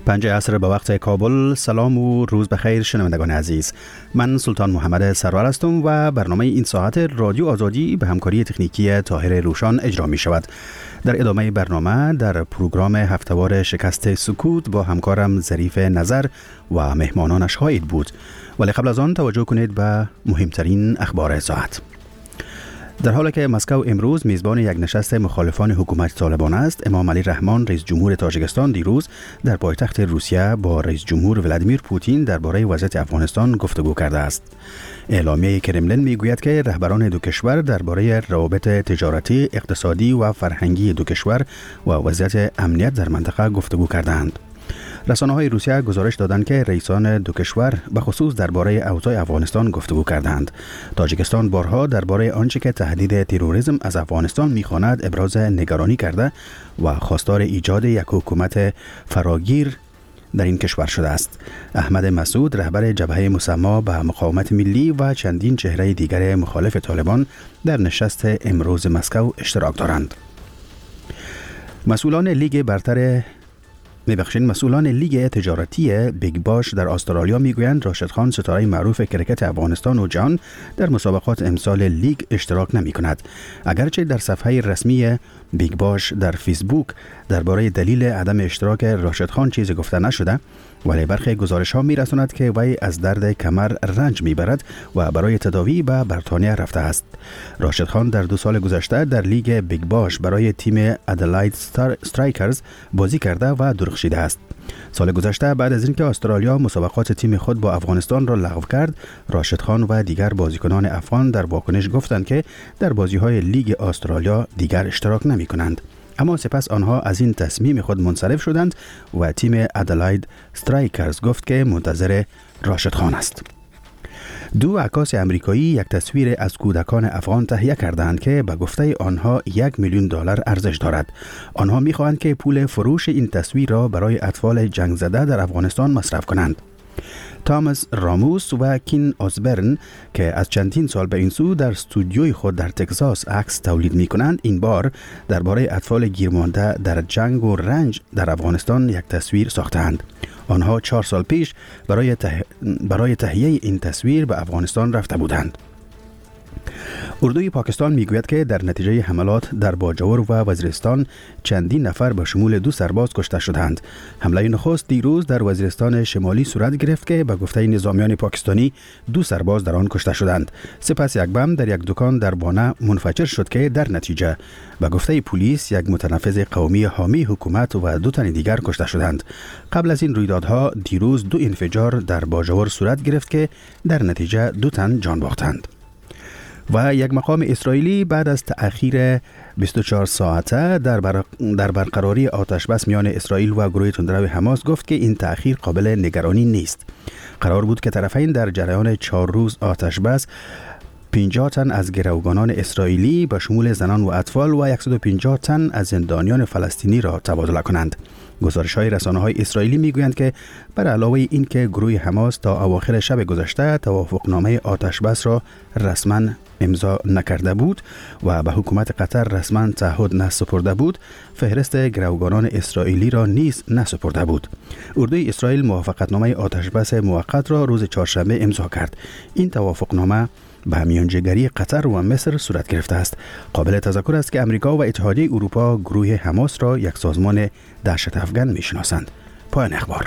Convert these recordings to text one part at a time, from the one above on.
5 عصر به وقت کابل. سلام و روز بخیر شنوندگان عزیز. من سلطان محمد سرور هستم و برنامه این ساعت رادیو آزادی به همکاری تکنیکی طاهر روشان اجرا می شود. در ادامه برنامه در پروگرام هفته‌وار شکست سکوت با همکارم ظریف نظر و مهمانانش خواهید بود، ولی قبل از آن توجه کنید به مهمترین اخبار ساعت. در حالی که مسکو امروز میزبان یک نشست مخالفان حکومت طالبان است، امام علی رحمان رئیس جمهور تاجیکستان دیروز در پایتخت روسیه با رئیس جمهور ولادیمیر پوتین درباره وضعیت افغانستان گفتگو کرده است. اعلامیه کرملین میگوید که رهبران دو کشور درباره روابط تجارتی، اقتصادی و فرهنگی دو کشور و وضعیت امنیت در منطقه گفتگو کردند. رسانه‌های روسیه گزارش دادند که رئیسان دو کشور به خصوص درباره اوضاع افغانستان گفتگو کردند. تاجیکستان بارها درباره آنچه که تهدید تروریسم از افغانستان می‌خواند ابراز نگرانی کرده و خواستار ایجاد یک حکومت فراگیر در این کشور شده است. احمد مسعود رهبر جبهه مسما به مقاومت ملی و چندین چهره دیگر مخالف طالبان در نشست امروز مسکو اشتراک دارند. مسئولان لیگ تجارتی بیگ باش در استرالیا میگویند راشد خان ستاره معروف کرکت افغانستان و جهان در مسابقات امسال لیگ اشتراک نمی کند. اگرچه در صفحه رسمی بیگ باش در فیسبوک درباره دلیل عدم اشتراک راشد خان چیزی گفته نشده، ولی برخی گزارش ها می رساند که وی از درد کمر رنج می برد و برای تداوی به بریتانیا رفته است. راشد خان در 2 سال گذشته در لیگ بیگ باش برای تیم ادلاید استرایکرز بازی کرده و درخشیده است. سال گذشته بعد از اینکه استرالیا مسابقات تیم خود با افغانستان را لغو کرد، راشد خان و دیگر بازیکنان افغان در واکنش گفتند که در بازی‌های لیگ استرالیا دیگر اشتراک نمی‌کنند. اما سپس آنها از این تصمیم خود منصرف شدند و تیم ادلاید استرایکرز گفت که منتظر راشد خان است. 2 عکاس امریکایی یک تصویر از کودکان افغان تهیه کردند که به گفته آنها $1,000,000 ارزش دارد. آنها می‌خواهند که پول فروش این تصویر را برای اطفال جنگ زده در افغانستان مصرف کنند. تامس راموس و کین آسبرن که از چندین سال به این سو در استودیوی خود در تگزاس عکس تولید می کنند، این بار درباره اطفال گیرمانده در جنگ و رنج در افغانستان یک تصویر ساختند. آنها 4 سال پیش برای تهیه این تصویر به افغانستان رفته بودند. اردوی پاکستان میگوید که در نتیجه حملات در باجور و وزیرستان چندین نفر به شمول 2 سرباز کشته شدند. حمله نخست دیروز در وزیرستان شمالی صورت گرفت که به گفته نظامیان پاکستانی 2 سرباز در آن کشته شدند. سپس یک بم در یک دکان در بانه منفجر شد که در نتیجه به گفته پلیس یک متنفذ قومی حامی حکومت و 2 تن دیگر کشته شدند. قبل از این رویدادها دیروز 2 انفجار در باجور صورت گرفت که در نتیجه 2 تن جان باختند. و یک مقام اسرائیلی بعد از تأخیر 24 ساعته در برقراری آتش بس میان اسرائیل و گروه تندرو حماس گفت که این تأخیر قابل نگرانی نیست. قرار بود که طرفین در جریان 4 روز آتش بس 50 تن از گروگانان اسرائیلی به شمول زنان و اطفال و 150 تن از زندانیان فلسطینی را تبادله کنند. گزارش‌های رسانه‌های اسرائیلی می‌گویند که بر علاوه این که گروه حماس تا اواخر شب گذشته توافقنامه آتش بس را رسما امضا نکرده بود و به حکومت قطر رسما تعهد نسپرده بود، فهرست گروگانان اسرائیلی را نیز نسپرده بود. اردوی اسرائیل موافقتنامه آتش بس موقت را روز چهارشنبه امضا کرد. این توافقنامه به میانجیگری قطر و مصر صورت گرفته است. قابل تذکر است که امریکا و اتحادیه اروپا گروه حماس را یک سازمان دهشت افکن میشناسند. پایان اخبار.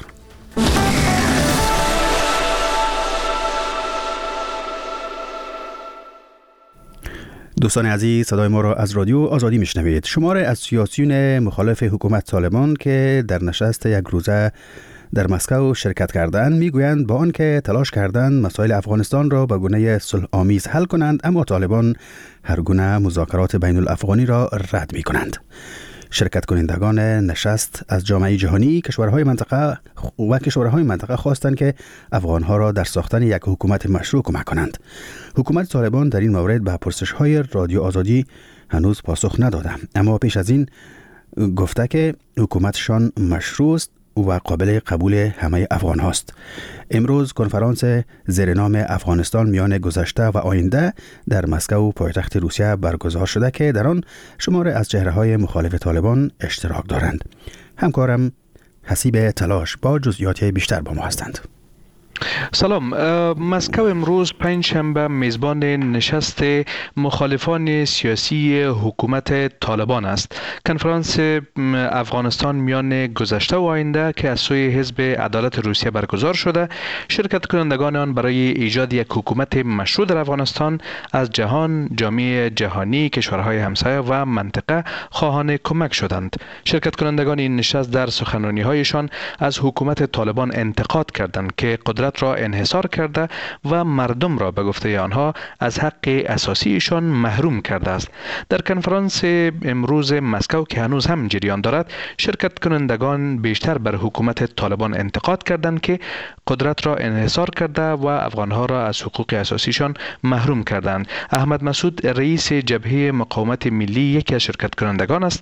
دوستان عزیز، صدای ما را از رادیو آزادی میشنوید. شماری از سیاسیون مخالف حکومت طالبان که در نشست یک روزه در مسکو شرکت کردند میگویند با آنکه تلاش کردند مسائل افغانستان را به گونه صلح آمیز حل کنند، اما طالبان هر گونه مذاکرات بین الافغانی را رد می کنند. شرکت کنندگان نشست از جامعه جهانی کشورهای منطقه خواستند که افغانها را در ساختن یک حکومت مشروع کمک کنند. حکومت طالبان در این مورد به پرسش‌های رادیو آزادی هنوز پاسخ نداده، اما پیش از این گفته که حکومتشان مشروع است و قابل قبول همه افغان هاست. امروز کنفرانس زیر نام افغانستان میان گذشته و آینده در مسکو پایتخت روسیه برگزار شده که در آن شمار از چهره‌های مخالف طالبان اشتراک دارند. همکارم حسیب تلاش با جزئیات بیشتر با ما هستند. سلام. مسکو امروز پنجشنبه میزبان نشست مخالفان سیاسی حکومت طالبان است. کنفرانس افغانستان میان گذشته و آینده که از سوی حزب عدالت روسیه برگزار شده، شرکت کنندگان آن برای ایجاد یک حکومت مشروع در افغانستان از جهان، جامعه جهانی، کشورهای همسایه و منطقه خواهان کمک شدند. شرکت کنندگان این نشست در سخنرانی‌هایشان از حکومت طالبان انتقاد کردند که قدرت را انحصار کرده و مردم را به گفته آنها از حق اساسیشان محروم کرده است. در کنفرانس امروز مسکو که هنوز هم جریان دارد، شرکت کنندگان بیشتر بر حکومت طالبان انتقاد کردند که قدرت را انحصار کرده و افغانها را از حقوق اساسیشان محروم کردند. احمد مسعود رئیس جبهه مقاومت ملی یکی از شرکت کنندگان است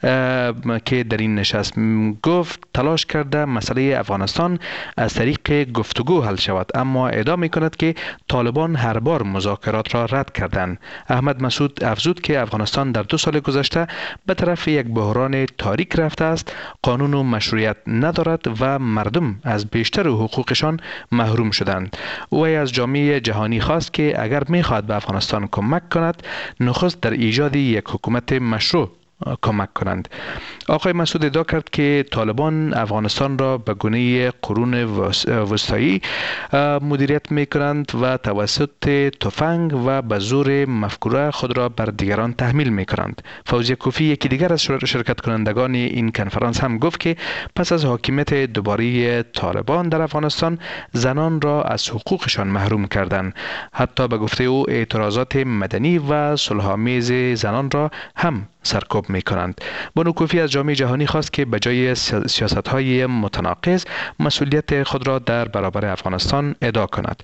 که در این نشست گفت تلاش کرده مسئله افغانستان از طریق گفتگو حل شود، اما ادعا می کند که طالبان هر بار مذاکرات را رد کردند. احمد مسعود افزود که افغانستان در 2 سال گذشته به طرف یک بحران تاریک رفته است، قانون و مشروعیت ندارد و مردم از بیشتر حقوقشان محروم شدند. وی از جامعه جهانی خواست که اگر می خواهد به افغانستان کمک کند، نخست در ایجاد یک حکومت مشروع کمک کنند. آقای مسعود ادعا کرد که طالبان افغانستان را به گونه قرون وسطایی مدیریت می کنند و توسط تفنگ و به زور مفکوره خود را بر دیگران تحمیل می کنند. فوزیه کوفی یکی دیگر از شرکت کنندگان این کنفرانس هم گفت که پس از حاکمیت دوباره طالبان در افغانستان زنان را از حقوقشان محروم کردند. حتی به گفته او اعتراضات مدنی و صلح‌آمیز زنان را هم سرکوب می کنند. بانو کوفی از جامعه جهانی خواست که بجای سیاست‌های متناقض مسئولیت خود را در برابر افغانستان ادا کند.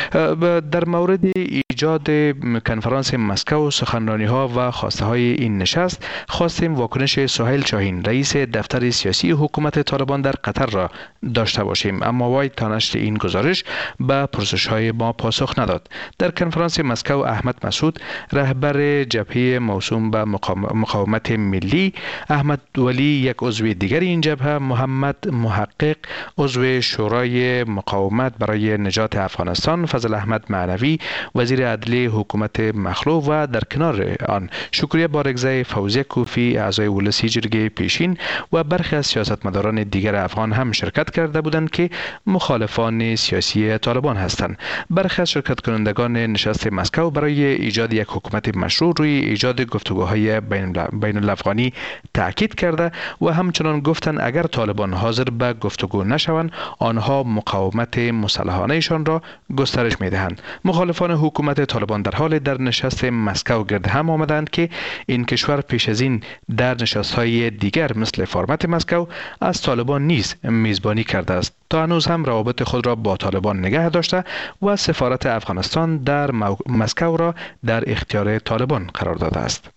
در مورد ایجاد کنفرانس مسکو، سخنرانی‌ها و خواسته‌های این نشست خواستیم واکنش سهیل شاهین، رئیس دفتر سیاسی حکومت طالبان در قطر را داشته باشیم، اما وی تا نشر این گزارش به پرسش‌های ما پاسخ نداد. در کنفرانس مسکو احمد مسعود، رهبر جبهه موسوم به مقاومت ملی، احمد ولی یک عضو دیگر این جبهه، محمد محقق عضو شورای مقاومت برای نجات افغانستان، فضل احمد معنوی وزیر عدلیه حکومت مخلوع و در کنار آن شکریه بارگزای، فوزیه کوفی اعضای ولسی جرگه پیشین و برخی از سیاستمداران دیگر افغان هم شرکت کرده بودند که مخالفان سیاسی طالبان هستند. برخی از شرکت کنندگان نشست مسکو برای ایجاد یک حکومت مشروع روی ایجاد گفتگوهای بین الافغانی تاکید کرده و همچنان گفتند اگر طالبان حاضر به گفتگو نشوند، آنها مقاومت مسلحانه‌شان را گسترش می‌دهند. مخالفان حکومت طالبان در حال در نشست مسکو گرد هم آمدند که این کشور پیش از این در نشست‌های دیگر مثل فرمت مسکو از طالبان نیز میزبانی کرده است. تا هنوز هم روابط خود را با طالبان نگه داشته و سفارت افغانستان در مسکو را در اختیار طالبان قرار داده است.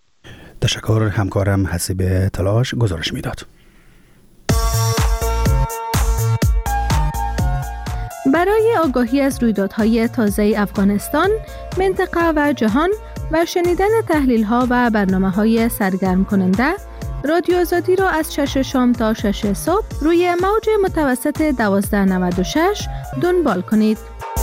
تشکر. همکارم حسیب تلاش گزارش میداد. برای آگاهی از رویدادهای تازه افغانستان، منطقه و جهان و شنیدن تحلیل‌ها و برنامه‌های سرگرم کننده، رادیو آزادی را از 6 شام تا 6 صبح روی موج متوسط 1296 دنبال کنید.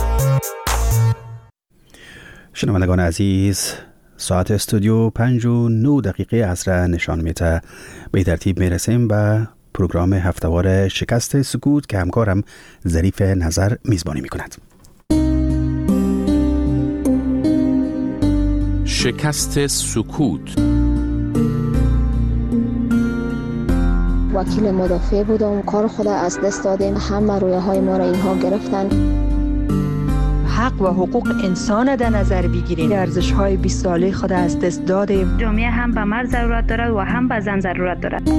شنوندگان عزیز، ساعت استودیو 5:09 عصر نشان میده. به ترتیب میرسیم به پروگرام هفتهوار شکست سکوت که همکارم ظریف نظر میزبانی میکند. شکست سکوت. وکیل مدافع بودم، کار خود از دست دادیم، همه رویاهای ما را اینها گرفتن. حق و حقوق انسان در نظر بگیریم، ارزش‌های 20 ساله خود از دست دادیم. جامعه هم به مرد ضرورت دارد و هم به زن ضرورت دارد.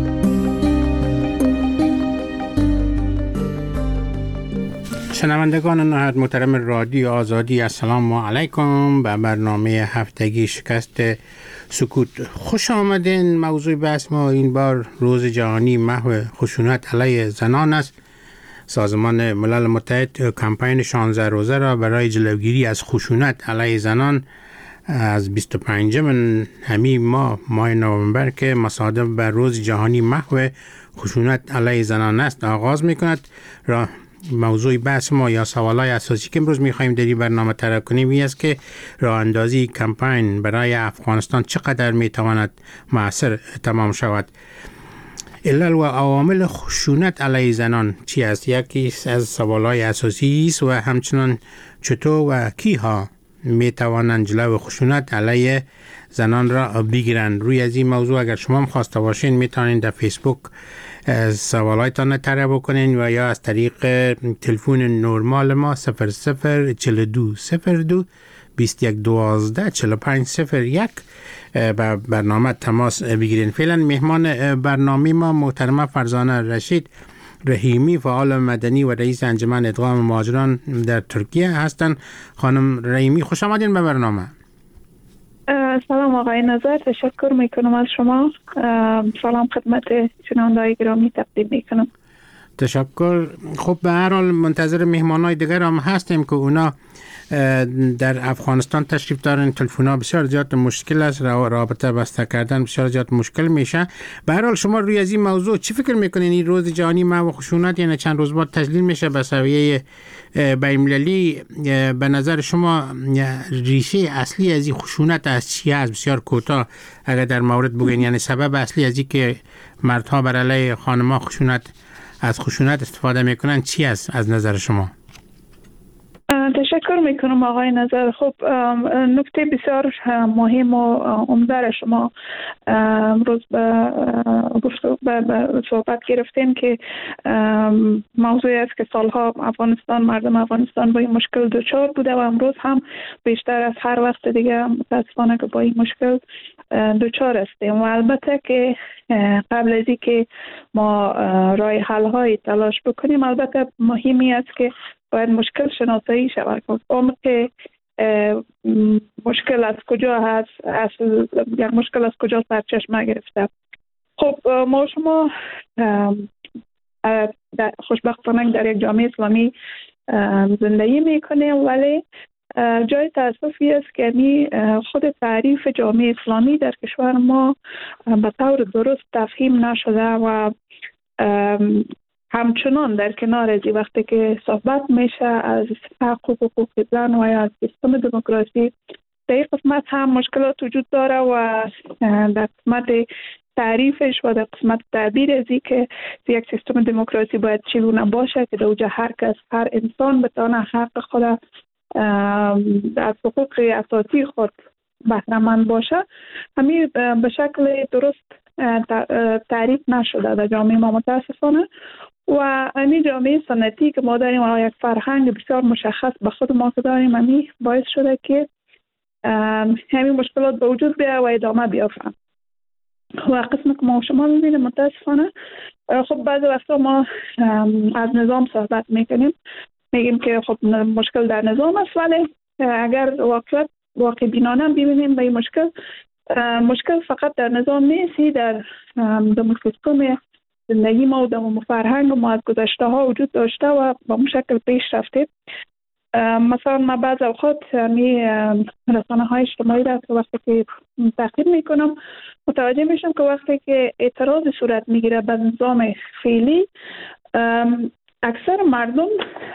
شنوندگان نهایت محترم رادیو آزادی، السلام علیکم به برنامه هفتگی شکست سکوت. خوش آمدین. موضوع بحث ما این بار روز جهانی محو خشونت علیه زنان است. سازمان ملل متحد کمپین 16 روزه را برای جلوگیری از خشونت علیه زنان از 25 همین ماه نوامبر که مصادف به روز جهانی محو خشونت علیه زنان است آغاز میکند. موضوع بحث ما یا سوالای اساسی که امروز میخوایم در این برنامه طرح کنیم این است که راه اندازی کمپین برای افغانستان چقدر میتواند مؤثر تمام شود. علل و عوامل خشونت علیه زنان چی است؟ یکی از سوالای اساسی است و همچنان چطور و کیها میتوانند جلو خشونت علیه زنان را بگیرند. روی از این موضوع اگر شما هم خواسته باشین میتونین در فیسبوک سوالایتان طرح بکنین و یا از طریق تلفن نرمال ما 004202 2112 4501 با برنامه تماس بگیرین. فعلا مهمان برنامه ما محترمه فرزانه رشید رحیمی، فعال مدنی و رئیس انجمن ادغام مهاجران در ترکیه هستند. خانم رحیمی خوش آمدین به برنامه. سلام آقای نظر، تشکر میکنم از شما. سلام خدمت شنونده‌های گرامی تقدیم میکنم. تشکر. خب به هر حال منتظر مهمانای دیگر هم هستیم که اونا در افغانستان تشریف دارن. تلفن‌ها بسیار زیاد مشکل است، رابطه بسته کردن بسیار زیاد مشکل میشه. به هر حال شما روی از این موضوع چی فکر میکنین؟ این روز جهانی محو خشونت یعنی چند روز بعد تجلیل میشه به سویه بین‌المللی. به نظر شما ریشه اصلی از این خشونت از چی است؟ بسیار کوتاه اگر در مورد بگین، یعنی سبب اصلی از این که مردها بر علیه خانم‌ها از خشونت استفاده میکنن چی است از نظر شما؟ تشکر میکنم آقای نظر. خب نکته بسیار مهم و عمده شما امروز به صحبت گرفتیم که موضوعی است که سالها مردم افغانستان با این مشکل دچار بوده و امروز هم بیشتر از هر وقت دیگه متاسفانه که با این مشکل دچار هستیم. و البته که قبل از اینکه ما راه حل های تلاش بکنیم، البته مهمی است که باید مشکل شناسایی شود. عمق مشکل از کجا هست، یک مشکل از کجا سرچشمه گرفته. خب ما شما خوشبختانه در یک جامعه اسلامی زندگی میکنیم، ولی جای تأسفی است که خود تعریف جامعه اسلامی در کشور ما به طور درست تفهیم نشده و همچنان در کنار از وقتی که صحبت میشه از حقوق زن و یا از سیستم دموکراسی، در این قسمت هم مشکلات وجود داره و در قسمت تعریفش و در قسمت تعبیر از این که یک سیستم دموکراسی باید چگونه باشه که در اوجه هر کس، هر انسان بتونه حق خود از حقوق اساسی خود بهره‌مند باشه، همین به شکل درست تعریف نشده در جامعه ما متاسفانه. و همین جامعه سنتی که ما داریم و یک فرهنگ بسیار مشخص به خود ما که داریم، همین باعث شده که همین مشکلات به وجود بیاید و ادامه بیافتند. و قسمی که ما شما میبینیم متاسفانه، خب بعضی وقتا ما از نظام صحبت میگیم که خب مشکل در نظام است، ولی اگر واقع بینانه ببینیم به این مشکل فقط در نظام نیست، در سیستم زندگی ما و در فرهنگ ما از گذشته ها وجود داشته و با اون شکل پیش رفته. مثلا من بعض اوقات رسانه های اجتماعی را که وقتی که تعقیب میکنم متوجه میشم که وقتی که اعتراض صورت میگیره به نظام فعلی، اکثر مردم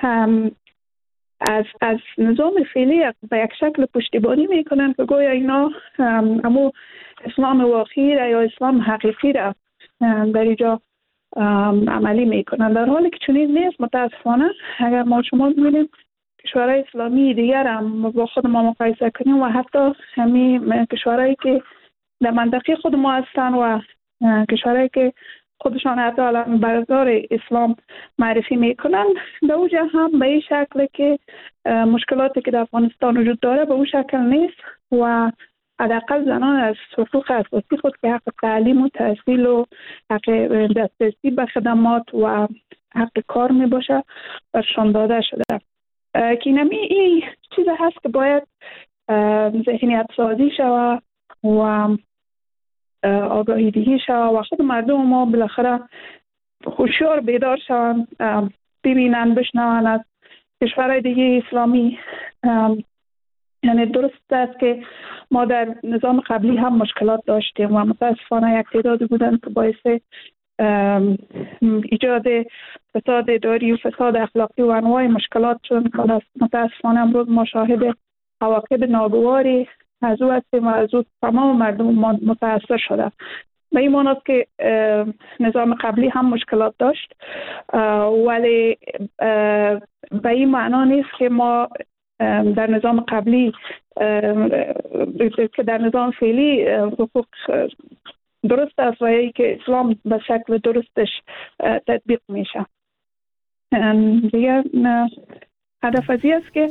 از نظام فعلی به یک شکل پشتیبانی میکنن که گویا اینا امو اسلام واقعی را یا اسلام حقیقی را در اینجا عملی میکنن، در حالی که چنین نیست. متاسفانه اگر ما شما ببینیم کشورهای اسلامی دیگر هم با خود ما مقایسه کنیم و حتی همین کشورهایی که در منطقه خود ما هستن و کشورهایی که خودشان حتی برادر اسلام معرفی میکنن، به اوجه هم به این شکل که مشکلاتی که در افغانستان وجود داره به اون شکل نیست و حداقل زنان از حقوق اساسی خود که حق تعلیم و تحصیل و حق دسترسی به خدمات و حق کار می باشه برشان داده شده. که این چیز هست که باید ذهنیت سازی شوه و آگاهی دهی شوه و خود مردم ما بالاخره هوشیار بیدار شوند، ببینن بشنون از کشورهای دیگه اسلامی. یعنی درست است که ما در نظام قبلی هم مشکلات داشتیم و متاسفانه یک تعدادی بودن که باعث ایجاد فساد اداری و فساد اخلاقی و انواع مشکلات، چون متاسفانه امروز ما شاهد عواقب ناگواری از او هستیم و از او تمام مردم متاثر شده. به این معنی است که نظام قبلی هم مشکلات داشت، ولی به این معنا نیست که ما در نظام قبلی که در نظام فعلی حقوق درست است و ای که اسلام به شکل درستش تطبیق میشه. دیگه هدف از این است که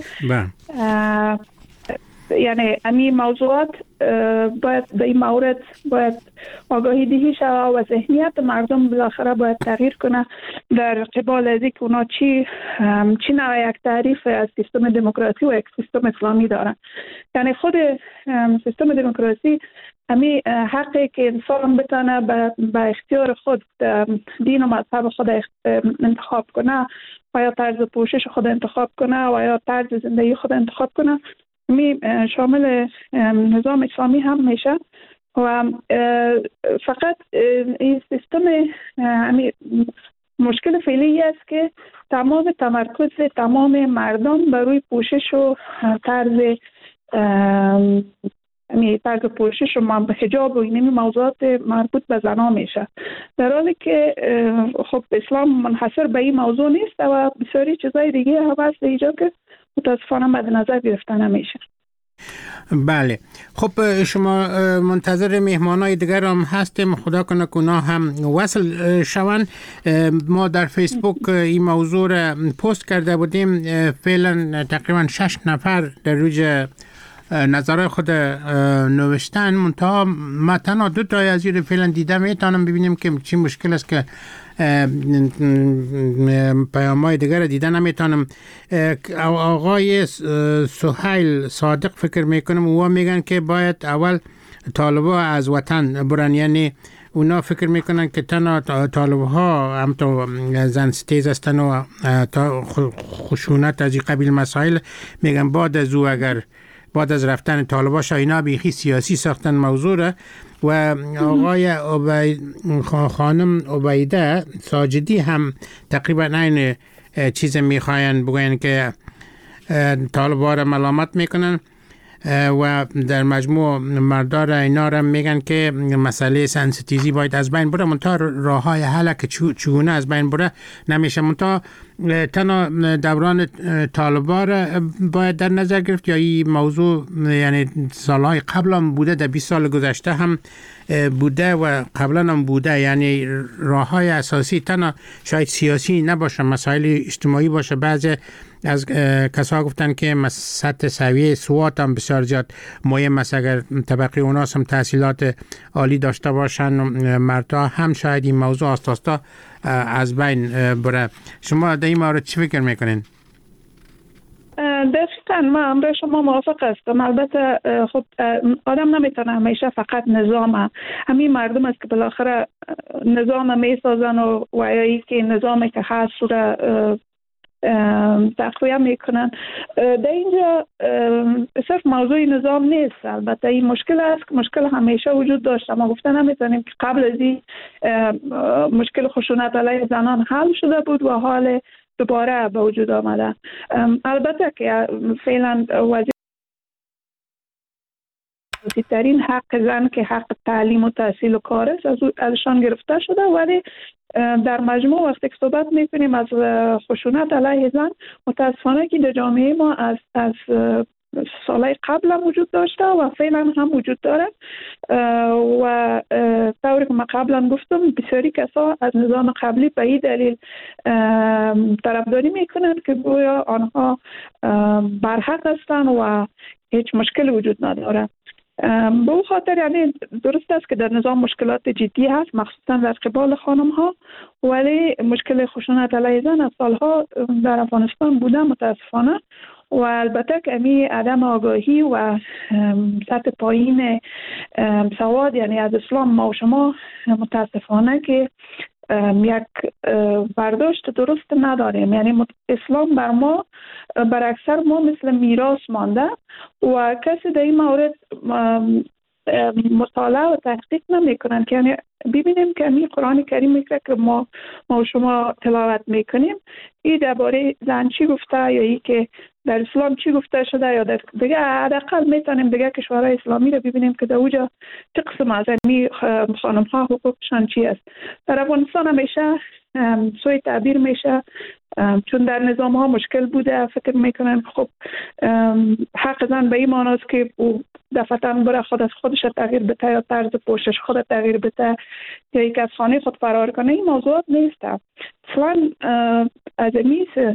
یعنی امی موضوعات باید به این مورد باید آگاهی دهی شود و ذهنیت مردم بالاخره باید تغییر کنه در قبال از اینکه اونا چی نوع یک تعریف از سیستم دموکراسی و یک سیستم اسلامی دارن. یعنی خود سیستم دموکراسی امی حقی که انسان بتونه به اختیار خود دین و مذهب خود انتخاب کنه و یا طرز پوشش خود انتخاب کنه و یا طرز زندگی خود انتخاب کنه، می شامل نظام اسلامی هم میشه و فقط این سیستم مشکل فعلی است که تمام تمرکز تمام مردم بر روی پوشش و طرز پوشش و حجاب و اینمی موضوعات مربوط به زنها میشه، در حالی که خب اسلام منحصر به این موضوع نیست و بسیاری چیزای دیگه هم هست اینجا که متاسفانه مد نظر گرفته نمیشه. بله، خب شما منتظر مهمانای دیگر هم هستیم، خدا کنه که اونا هم وصل شوند. ما در فیسبوک این موضوع را پست کرده بودیم، فعلا تقریبا 6 نفر در روی نظرهای خود نوشتن، منتها ما تنها 2 تا از این فعلا دیده میتونم ببینیم که چی مشکل است که پیام‌های دیگر دیده نمیتونم. آقای سهیل صادق فکر میکنم او میگن که باید اول طالبا از وطن برن، یعنی اونا فکر میکنن که تنها طالبها هم تو زن ستیز هستن و خشونت از این قبیل مسائل، میگن بعد از او اگر بعد از رفتن طالبا اینا بیخی سیاسی ساختن موضوع را. و آقای خانم عبیده ساجدی هم تقریبا این چیز میخواین بگوین که طالبا را ملامت میکنن و در مجموع مردار اینا را میگن که مسئله سنسیتیزی باید از بین بره، منتها راه های حل که چگونه از بین بره نمیشه. منتها تنها دوران طالبا را باید در نظر گرفت یا این موضوع یعنی سالهای قبل هم بوده، در 20 سال گذشته هم بوده و قبلا هم بوده، یعنی راه های اساسی تنها شاید سیاسی نباشه، مسائل اجتماعی باشه. بعضی از کسا گفتن که سطح سویه سواد هم بسیار زیاد مهم است، اگر طبقه اوناس هم تحصیلات عالی داشته باشن مردها هم شاید این موضوع آستاستا از بین بره. شما در این مورد چی فکر میکنین؟ دقیقاً من با شما موافق هستم. البته خب آدم نمیتونه همیشه فقط نظام همین مردم است که بالاخره نظام میسازن و ای که نظامی که هست رو تقویه میکنن. در اینجا صرف موضوع نظام نیست، البته این مشکل است که مشکل همیشه وجود داشته. ما گفته نمیتونیم که قبل از این مشکل خشونت علیه زنان حل شده بود و حال دوباره به وجود آمده. البته که فعلا وزیرترین حق زن که حق تعلیم و تحصیل و کار است ازشان گرفته شده، ولی در مجموع وقتی که صحبت میکنیم از خشونت علیه زن، متاسفانه که در جامعه ما از سالهای قبل هم وجود داشته و فعلا هم وجود داره و طوری که من قبلا گفتم بسیاری کسا از نظام قبلی به این دلیل طرفداری میکنند که گویا آنها برحق هستند و هیچ مشکل وجود نداره. به او خاطر یعنی درست است که در نظام مشکلات جدی هست، مخصوصا در قبال خانم ها، ولی مشکل خشونت علیه زن از سالها در افغانستان بوده متاسفانه. و البته که امی عدم آگاهی و سطح پایین سواد یعنی از اسلام ما و شما متاسفانه که یک برداشت درست نداریم. یعنی اسلام بر ما بر اکثر ما مثل میراث مانده و کسی در این مورد مطالعه و تحقیق نمی کنند که یعنی ببینیم که این قرآن کریم که ما و شما تلاوت میکنیم این درباره زن چی گفته یا ای که در اسلام چی گفته شده یا در دیگه حداقل میتونیم دیگه کشورهای اسلامی رو ببینیم که در اوجا چه قسم از این خانم ها حقوقشان چی است. در افغانستان همیشه سوی تعبیر میشه چون در نظام ها مشکل بوده. فکر میکنم خب حق زن به این معناست که او دفعتاً بره خودش تغییر بده یا طرز پوشش خود تغییر بده یا یک از خانه خود فرار کنه. این موضوعات نیست. اصلا از میز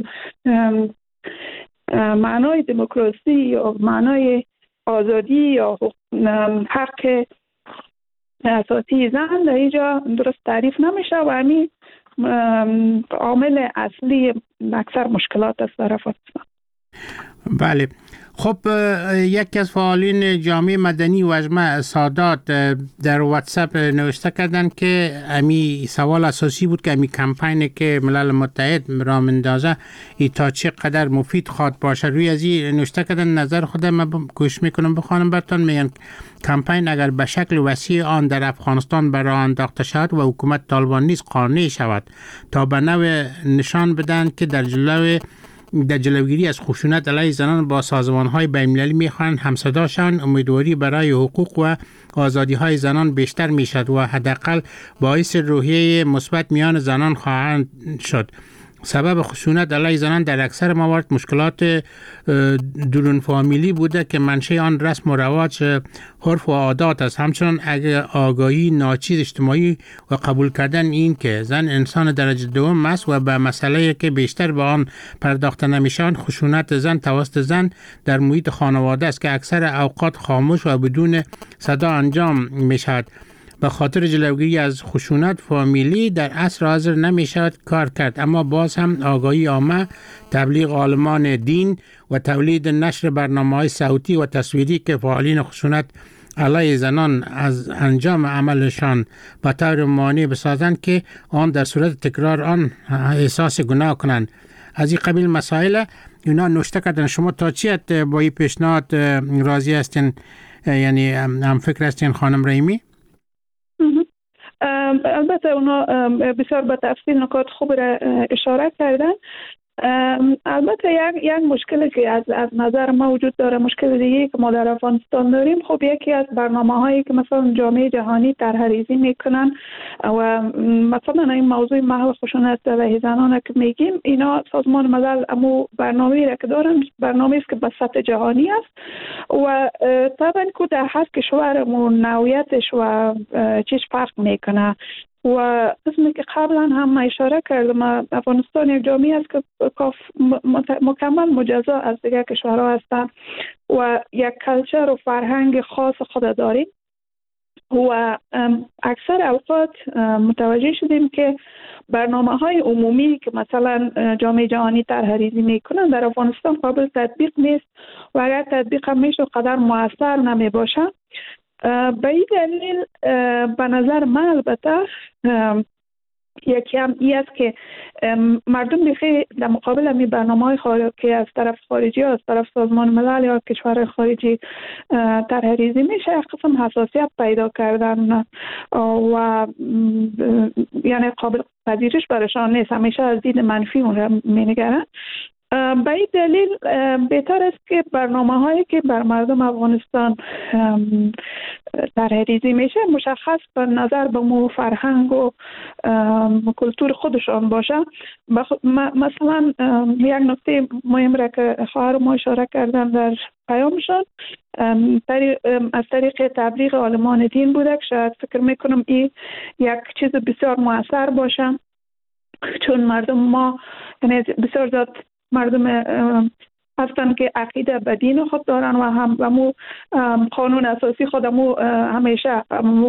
معنای دموکراسی یا معنای آزادی یا حق اساسی زن در اینجا درست تعریف نمیشه و همین عامل اصلی اکثر مشکلات است در افغانستان. بله. خب یکی از فعالین جامعه مدنی وجمه سادات در واتساپ نوشته کردن که امی سوال اساسی بود که امی کمپین که ملل متحد را مندازه ای تا چه قدر مفید خواد باشه. روی از این نوشته کردن نظر خودم من گوش میکنم بخوانم براتون. میگن کمپین اگر به شکل وسیع آن در افغانستان برای انداخته شود و حکومت طالبان نیز قانع شود تا به نوع نشان بدن که در جلوگیری از خشونت علیه زنان با سازمان‌های بین‌المللی می‌خواهند همصداشان، امیدواری برای حقوق و آزادی‌های زنان بیشتر می‌شود و حداقل باعث روحیه مثبت میان زنان خواهند شد. سبب خشونت علیه زنان در اکثر موارد مشکلات درون فامیلی بوده که منشأ آن رسم و رواج، عرف و عادات است. همچنان آگاهی ناچیز اجتماعی و قبول کردن این که زن انسان درجه دوم است و به مسئله که بیشتر به آن پرداخته نمیشن خشونت زن توسط زن در محیط خانواده است که اکثر اوقات خاموش و بدون صدا انجام میشود. به خاطر جلوگیری از خشونت فامیلی در عصر حاضر نمیشود کار کرد، اما باز هم آگاهی عامه، تبلیغ عالمان دین و تولید نشر برنامه‌های صوتی و تصویری که فعالین خشونت علیه زنان از انجام عملشان به طور مانع بسازند که آن در صورت تکرار آن احساس گناه کنند. از این قبیل مسائل اینا نوشته کردن. شما تا چی با این پیشنهاد راضی هستین؟ یعنی هم فکر هستین خانم رحیمی؟ البته اونا بسیار به تفصیل نکات خوب را اشاره کردن. البته یک مشکلی که از نظر ما وجود داره، مشکل دیگه که ما در افغانستان داریم، خب یکی از برنامه‌هایی که مثلا جامعه جهانی طرح‌ریزی میکنن و مثلا این موضوع محو خشونت علیه زنان که میگیم، اینا سازمان ملل امو برنامه‌ای را که دارن، برنامه‌ای است که به سطح جهانی است و طبعا که در هر کشور نوعیتش و چیز فرق میکنه و قسمی که قبلا هم اشاره کردم، افغانستان یک جامعه است که مکمل مجزا از دیگر کشورها هستند و یک کلچر و فرهنگ خاص خود داریم و اکثر اوقات متوجه شدیم که برنامه‌های عمومی که مثلا جامعه جهانی طرح‌ریزی میکنن در افغانستان قابل تطبیق نیست و اگر تطبیق هم میشه قدر موثر نمی باشه. به این دلیل به نظر من البته یکی هم این است که مردم بخیر در مقابل می برنامه‌های که از طرف خارجی ها، از طرف سازمان ملل یا کشور خارجی طرح‌ریزی میشه، یک قسم حساسیت پیدا کردن و یعنی قابل پذیرش برایشان نیست، همیشه از دید منفی اون را مینگرن. به این دلیل بهتر است که برنامه‌هایی که بر مردم افغانستان طرح‌ریزی میشه مشخص به نظر به مو فرهنگ و کلتور خودشان باشه. مثلا یک نکته مهم را که خواهر ما اشاره کردن در پیامشان از طریق تبلیغ عالمان دین بوده که شاید فکر میکنم این یک چیز بسیار مؤثر باشه، چون مردم ما یعنی بسیار زیاد مردم هستند که عقیده به دین خود دارن و هم قانون اساسی خودمو همیشه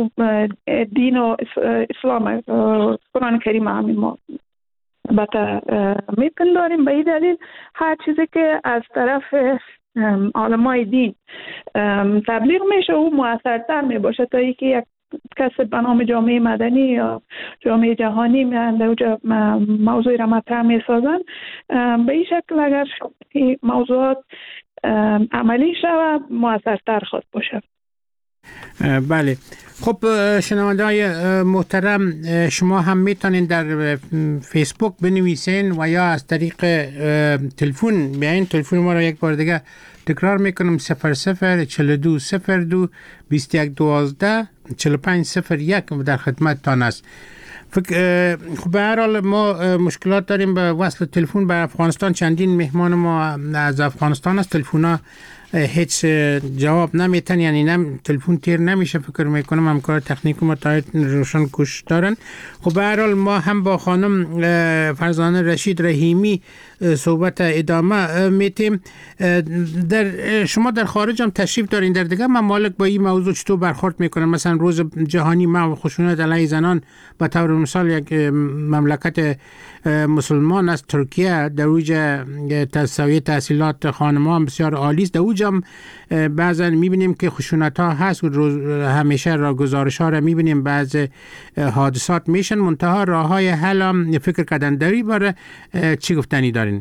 دین و اسلام قرآن کریم همین ما البته میپنداریم. به این دلیل هر چیزی که از طرف علمای دین تبلیغ میشه او موثرتر میباشه تا اینکه یک کس به نام جامعه مدنی یا جامعه جهانی میان در اونجا موضوعی را مطرح میسازن. به این شکل اگر موضوعات عملی شود موثرتر خود باشه. بله. خب شنونده‌های محترم، شما هم میتونین در فیسبوک بنویسین و یا از طریق تلفن بیاین. تلفن ما را یک بار دیگه تکرار میکنم: 00 42 02 21 12 45 01 در خدمتتان است. خب به هر حال ما مشکلات داریم به وصل تلفن به افغانستان. چندین مهمان ما از افغانستان است، تلفن‌ها هیچ جواب نمیتن، یعنی تلفن تیر نمیشه. فکر میکنم همکار تکنیک ما تا روشن کوش دارن. خب به هر حال ما هم با خانم فرزانه رشید رحیمی صحبت ادامه میتیم. شما در خارج هم تشریف دارین، در دیگه ممالک با این موضوع چطور برخورد میکنن؟ مثلا روز جهانی محو خشونت علیه زنان به طور مثال یک مملکت مسلمان است، ترکیه، در اوج تساوی تحصیلات خانم‌ها بسیار عالی است. در اوج هم بعضا میبینیم که خشونت ها هست، همیشه را گزارش ها را میبینیم، بعض حادثات میشن. منتها راه های حل هم فکر کردن داری برای چی گفتنی دارین؟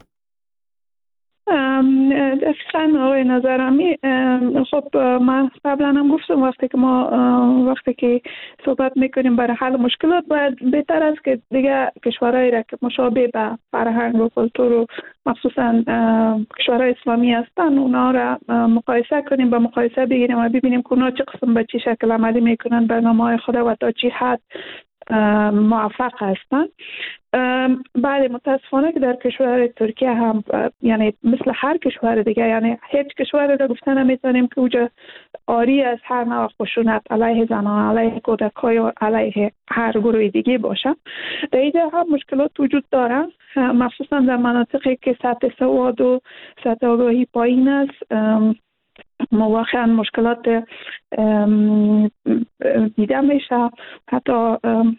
دقیقاً آقای نظرامی. خب من قبلا هم گفتم وقتی که صحبت میکنیم برای حل مشکلات باید بهتر است که دیگه کشورهایی را که مشابه به فرهنگ و کلتور و مخصوصا کشورهای اسلامی هستن اونا را مقایسه کنیم، با مقایسه بگیریم و ببینیم که اونا چه قسم به چه شکل عملی میکنن برنامه‌های خود و تا چه حد موفق هستن. بله، متاسفانه که در کشور ترکیه هم یعنی مثل هر کشور دیگه، یعنی هیچ کشور را گفتن نمیتونیم که اوجا آری از هر نوع خشونت علیه زنان، علیه کودک‌ها یا علیه هر گروه دیگه باشه. در اینجا هم مشکلات وجود داره، مخصوصا در مناطقی که سطح سواد و سطح آگاهی پایین است. واقعا مشکلات دیده میشه، حتی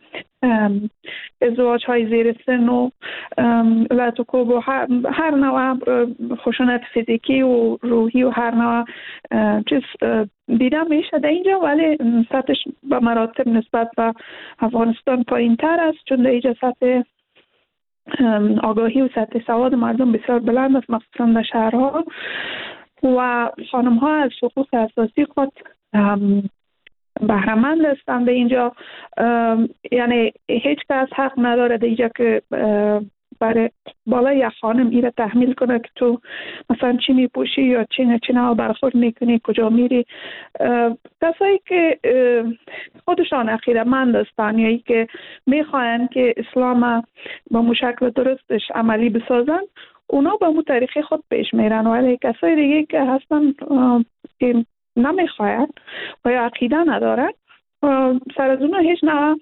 ازدواج های زیر سن و لطوکوب و هر نوع خشونت فیزیکی و روحی و هر نوع چیز دیده میشه در اینجا، ولی سطحش به مراتب نسبت به افغانستان پایین تر است، چون در اینجا سطح آگاهی و سطح سواد مردم بسیار بلند است، مخصوصا در شهرها، و خانم ها از حقوق اساسی خود بهره‌مند هستند. به اینجا یعنی هیچ کس حق نداره در اینجا که برای بالای یک خانم ایره تحمیل کنه که تو مثلا چی میپوشی یا چی نوع برخورد میکنی، کجا میری. کسایی که خودشان عقیده‌مند هستند یا که میخواین که اسلام به مو شکل درستش عملی بسازن، اونا به مو طریقه خود پیش میرن، ولی کسای دیگه که هستن که نمیخواین و یا عقیده ندارن، سر از اونا هیچ نوع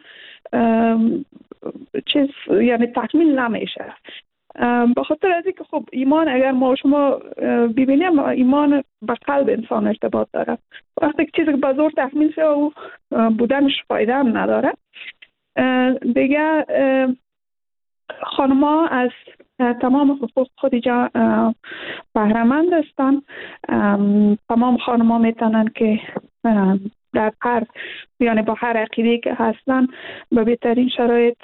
چیز یعنی تکمیل نمیشه. به خاطر از اینکه خب ایمان، اگر ما شما ببینیم، ایمان به قلب انسان ارتباط داره. وقتی که چیزی که به زور تحمیل شه و بودنش فایده هم نداره. دیگه خانم‌ها از تمام حقوق خود بهره‌مند هستند. تمام خانم‌ها میتونن که در هر یعنی با هر عقیده‌ای که هستن به بهترین شرایط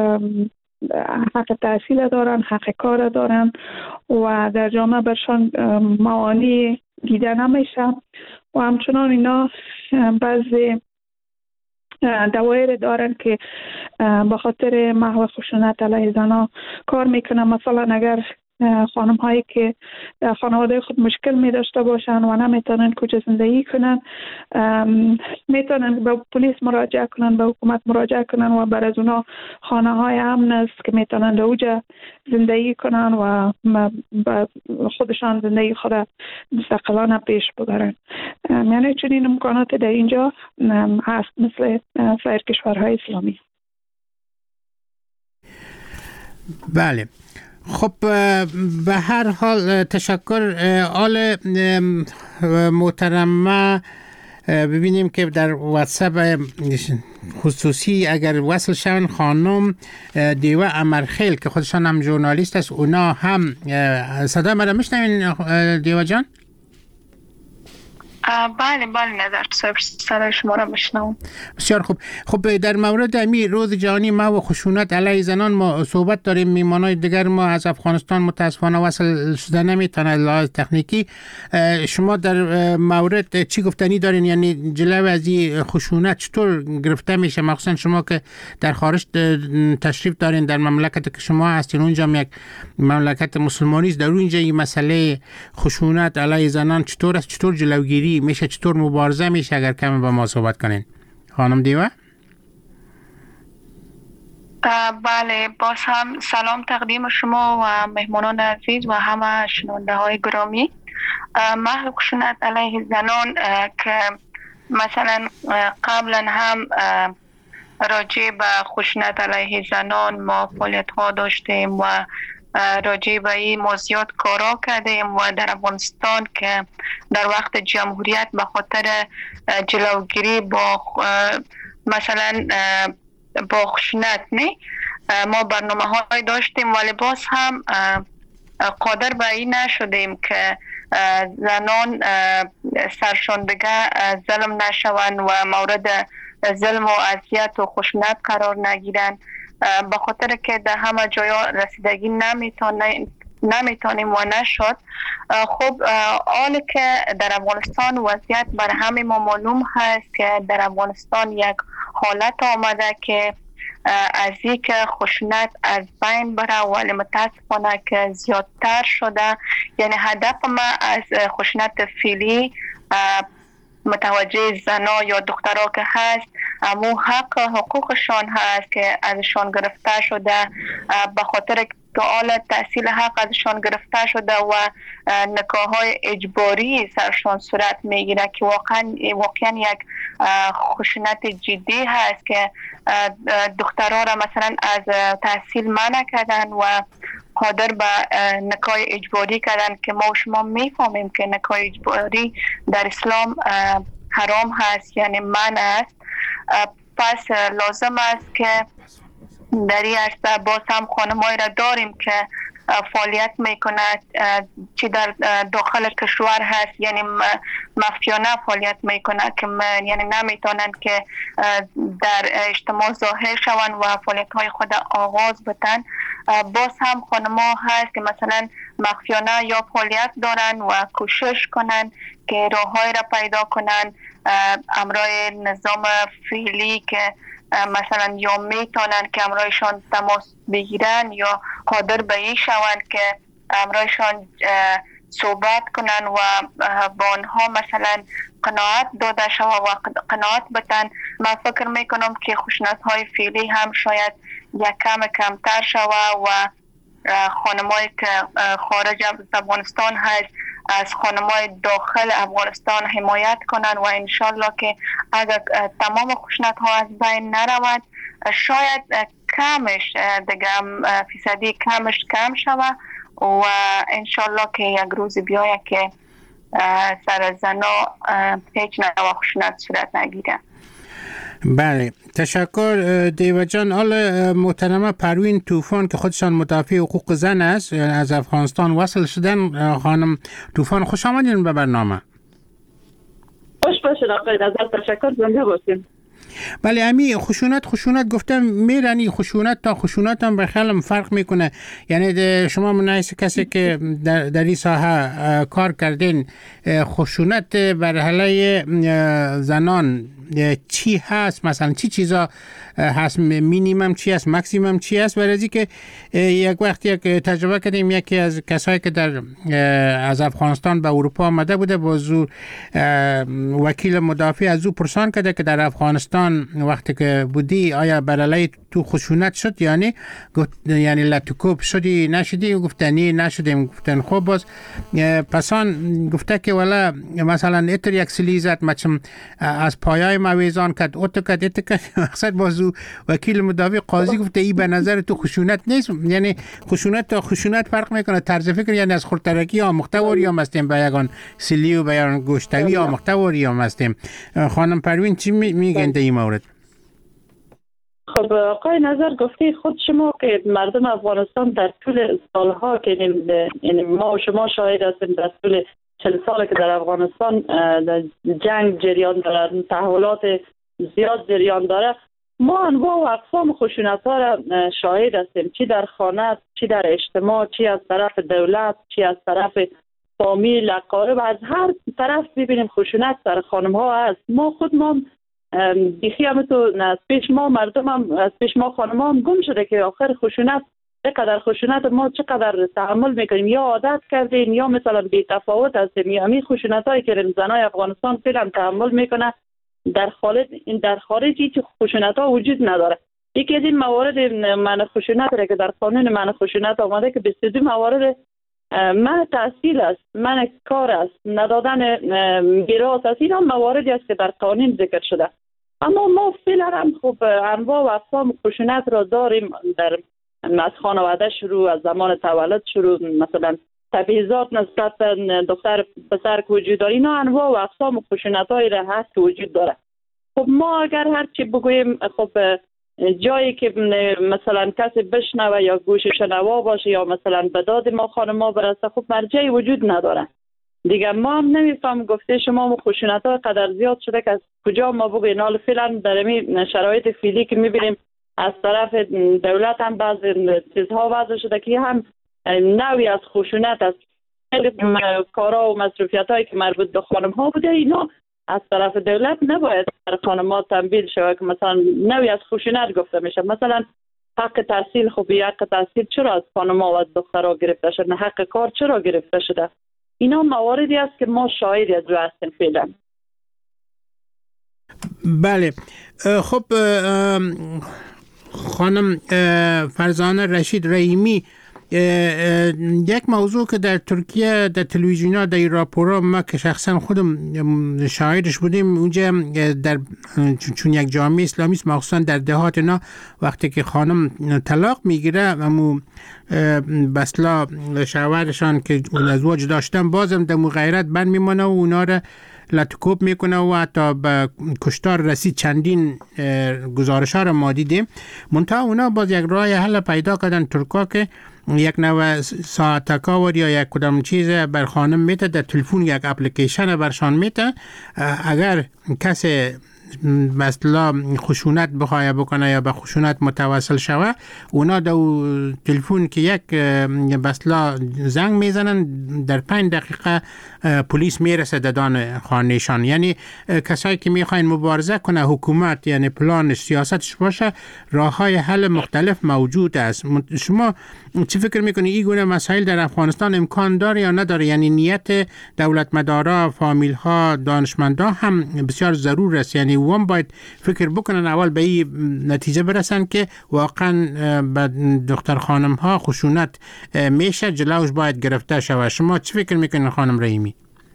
حق تحصیل دارن، حق کار دارن و در جامعه برشان موانعی دیده نمیشه. و همچنان اینا بعضی دوایر دارن که به خاطر محو خشونت علیه زنان کار میکنن. مثلا اگر خانم هایی که در خانواده خود مشکل می داشته باشن و نمیتونن کجا زندگی کنن، میتونن به پلیس مراجعه کنن، به حکومت مراجعه کنن و بر از اونا خانه های امن است که میتونن در اوجا زندگی کنن و خودشان زندگی خود مستقلانه پیش ببرن. یعنی چنین امکانات در اینجا هست مثل سایر کشورهای اسلامی. بله. خب به هر حال تشکر آل محترمه. ببینیم که در واتساپ خصوصی اگر وصل شون خانم دیوه امرخیل که خودشان هم ژورنالیست است، اونا هم صدا مرا میشنوین دیوه جان؟ بله نظر صدای شما را میشنوم. بسیار خوب. خب در مورد امی روز جهانی محو خشونت علیه زنان ما صحبت داریم. میمانای دیگر ما از افغانستان متاسفانه وصل شده نمیتونه لحاظ تکنیکی. شما در مورد چی گفتنی دارین؟ یعنی جلو از این خشونت چطور گرفته میشه؟ مخصوصا شما که در خارج تشریف دارین، در مملکت که شما هستین اونجا یک مملکت مسلمانی است، در اونجا این مسئله خشونت علیه زنان چطور است؟ چطور جلوگیری میشه؟ چطور مبارزه میشه؟ اگر کمی با ما صحبت کنین خانم دیوه. بله، باز هم سلام تقدیم شما و مهمانان عزیز و همه شنونده های گرامی. محو خشونت علیه زنان که مثلا قبلا هم راجع به خشونت علیه زنان ما فعالیت ها داشتیم و راجع به این موضوعات کارا کردیم و در افغانستان که در وقت جمهوریت به خاطر جلوگیری با مثلا با خشونت ما برنامه های داشتیم، ولی باز هم قادر به این نشدیم که زنان سرشان دیگه ظلم نشوند و مورد ظلم و اذیت و خشونت قرار نگیرن، به خاطر که در همه جایا رسیدگی نمیتونیم و نشد. خب حالی که در افغانستان وضعیت بر همه ما معلوم هست که در افغانستان یک حالت آمده که از این که خشونت از بین بره، ولی متاسفانه که زیادتر شده. یعنی هدف ما از خشونت فعلی متوجه زنا یا دخترها که هست، امو حقوقشان هست که ازشان گرفته شده، به خاطر که حال تحصیل حق ازشان گرفته شده و نکاح‌های اجباری سرشان صورت میگیره که واقعا یک خشونت جدی هست که دخترها را مثلا از تحصیل منع کردن و قادر به نکاح اجباری کردن که ما و شما میفهمیم که نکاح اجباری در اسلام حرام هست، یعنی منع است. پس لازم است که در این عرصه باز هم خانمایی را داریم که فعالیت میکند، چی در داخل کشور هست، یعنی مافیانه فعالیت میکنه که یعنی نمیتونن که در اجتماع ظاهر شوند و فعالیت های خود آغاز بتن. باز هم خانم‌ها هست که مثلا مخفیانه یا فعالیت دارن و کوشش کنن که راههای را پیدا کنن امرای نظام فعلی که مثلا یا میتونن که امرایشان تماس بگیرن یا قادر به این شوند که امرایشان صحبت کنن و با آنها مثلا قناعت داده شود و قناعت بتن. من فکر میکنم که خشونت های فعلی هم شاید یک کمتر شود و خانمایی که خارج از افغانستان هست از خانمای داخل افغانستان حمایت کنن و انشالله که اگر تمام خشونت ها از بین نرود شاید کمش دیگه فیصدی کم شود و انشالله که یک روز بیاید که سر زنا هیچ نوع خشونت صورت نگیره. بله، تشکر دیو جان. حالا محترمه پروین طوفان که خودشان مدافع حقوق زن است از افغانستان وصل شدن. خانم طوفان خوش آمدین به برنامه. خوش باشید آقای نظر، تشکر، زنده باشید. بله، امی خشونت گفتم میرنی خشونت تا خشونت هم به خیلی فرق میکنه. یعنی شما منایس کسی که در این ساحه کار کردین، خشونت بر علیه زنان چی هست؟ مثلا چی چیزا هست؟ مینیمم چی هست؟ مکسیمم چی هست؟ برای که یک وقت یک تجربه کردیم، یکی از کسایی که از افغانستان به اروپا آمده بوده، بازو وکیل مدافع از او پرسان کرده که در افغانستان وقتی که بودی آیا بر علیه تو خشونت شد؟ یعنی لطوکوب شدی نشدی؟ گفتن نشدیم. گفتن خب باز پسان گفته که والا مثلا اتر یک سلی زد مچم از پایای مویزان کد اوتو کد مقصد بازو وکیل مدافع قاضی گفته ای به نظر تو خشونت نیست؟ یعنی خشونت تا خشونت فرق میکنه. طرز فکر یعنی از خورترکی یا مختوری یا مستیم به یگان سلی و به یگان گوشتوی یا مختوری یا مستیم. خانم پروین چی میگن در این مورد؟ خب آقای نظر گفته خود شما که مردم افغانستان در طول سالها که ما و شما شاهد هستیم در طول 40 ساله که در افغانستان جنگ جریان داره، تحولات زیاد جریان داره، ما انواع و اقسام خشونت‌ها را شاهد هستیم، چی در خانه، چی در اجتماع، چی از طرف دولت، چی از طرف فامیل، اقارب، از هر طرف ببینیم خشونت در خانم‌ها هست. ما خود ما بیخی همتون از پیش ما مردم هم از پیش ما خانم‌ها هم گم شده که آخر خشونت چقدر خشونت ما چقدر تحمل میکنیم، یا عادت کردیم یا مثلا بی تفاوت هستیم. یا همین خشونت‌هایی که زنای افغانستان فعلا تحمل میکنه در خارج هیچ خشونت‌ها وجود نداره. یکی از این موارد منع خشونت را که در قانون منع خشونت آمده که 22 موارد منع تحصیل است، منع کار است، ندادن میراث است، اینا مواردی است که در قانون ذکر شده. اما ما فعلا هم خب انواع و اقسام خشونت را داریم، در از خانواده شروع، از زمان تولد شروع، مثلا تبعیضات نسبت دختر پسر که وجود داره، اینا انواع و اقسام خشونت‌هایی را هست که وجود داره. خب ما اگر هر چی بگوییم، خب جایی که مثلا کسی بشنوه یا گوش شنوا باشه یا مثلا به داد ما خانم‌ها برسه، خب مرجعی وجود نداره دیگه. ما هم نمیفهم گفته شما خشونت‌ها قدر زیاد شده که از کجا ما بگوییم. حالا فعلا در این شرایط فعلی که می‌بینیم از طرف دولت هم بعضی چیزها وضع شده که هم نوعی از خشونت است. کارا و مسئولیت‌هایی که مربوط به خانم‌ها بوده، اینا از طرف دولت نباید بر خانم‌ها تنبیه شود که مثلا نوعی از خشونت گفته میشه. مثلا حق تحصیل، خب حق تحصیل چرا از خانم‌ها و از دخترها گرفته شده؟ حق کار چرا گرفته شده؟ اینا مواردی است که ما شاهدی از او هستیم فعلا. بله، خب خانم فرزانه رشید رحیمی، یک موضوع که در ترکیه در تلویزیون‌ها در راپورها ما که شخصا خودم شاهدش بودیم، اونجا در چون یک جامعه اسلامی است، مخصوصا در دهات اینا، وقتی که خانم طلاق میگیره امو بسلا شوهرشان که ازدواج داشتن بازم در غیرت بند میمونه و اونا را لطکوب میکنه و حتی به کشتار رسید. چندین گزارش ها را ما دیدیم. منتها اونا باز یک راه حل پیدا کردن، ترکا، که یک نوع ساعتکاور یا یک کدام چیز بر خانم میته، در تلفن یک اپلیکیشن برشان میته. اگر کسی مثلا خشونت بخواه بکنه یا به خشونت متوسل شوه، اونا در تلفن که یک مثلا زنگ میزنن، در 5 دقیقه پلیس میرسه دادان خانهشان. یعنی کسایی که میخواین مبارزه کنه حکومت، یعنی پلان سیاستش باشه، راه های حل مختلف موجود است. شما چی فکر میکنی این گونه مسائل در افغانستان امکان داره یا نداره؟ یعنی نیت دولت مدارا، فامیل ها، دانشمندا هم بسیار ضرور است. یعنی وام باید فکر بکنن اول به این نتیجه برسن که واقعا به دختر خانم ها خشونت میشه، جلوش باید گرفته شود. شما چی فکر میکنین خانم رحیمی؟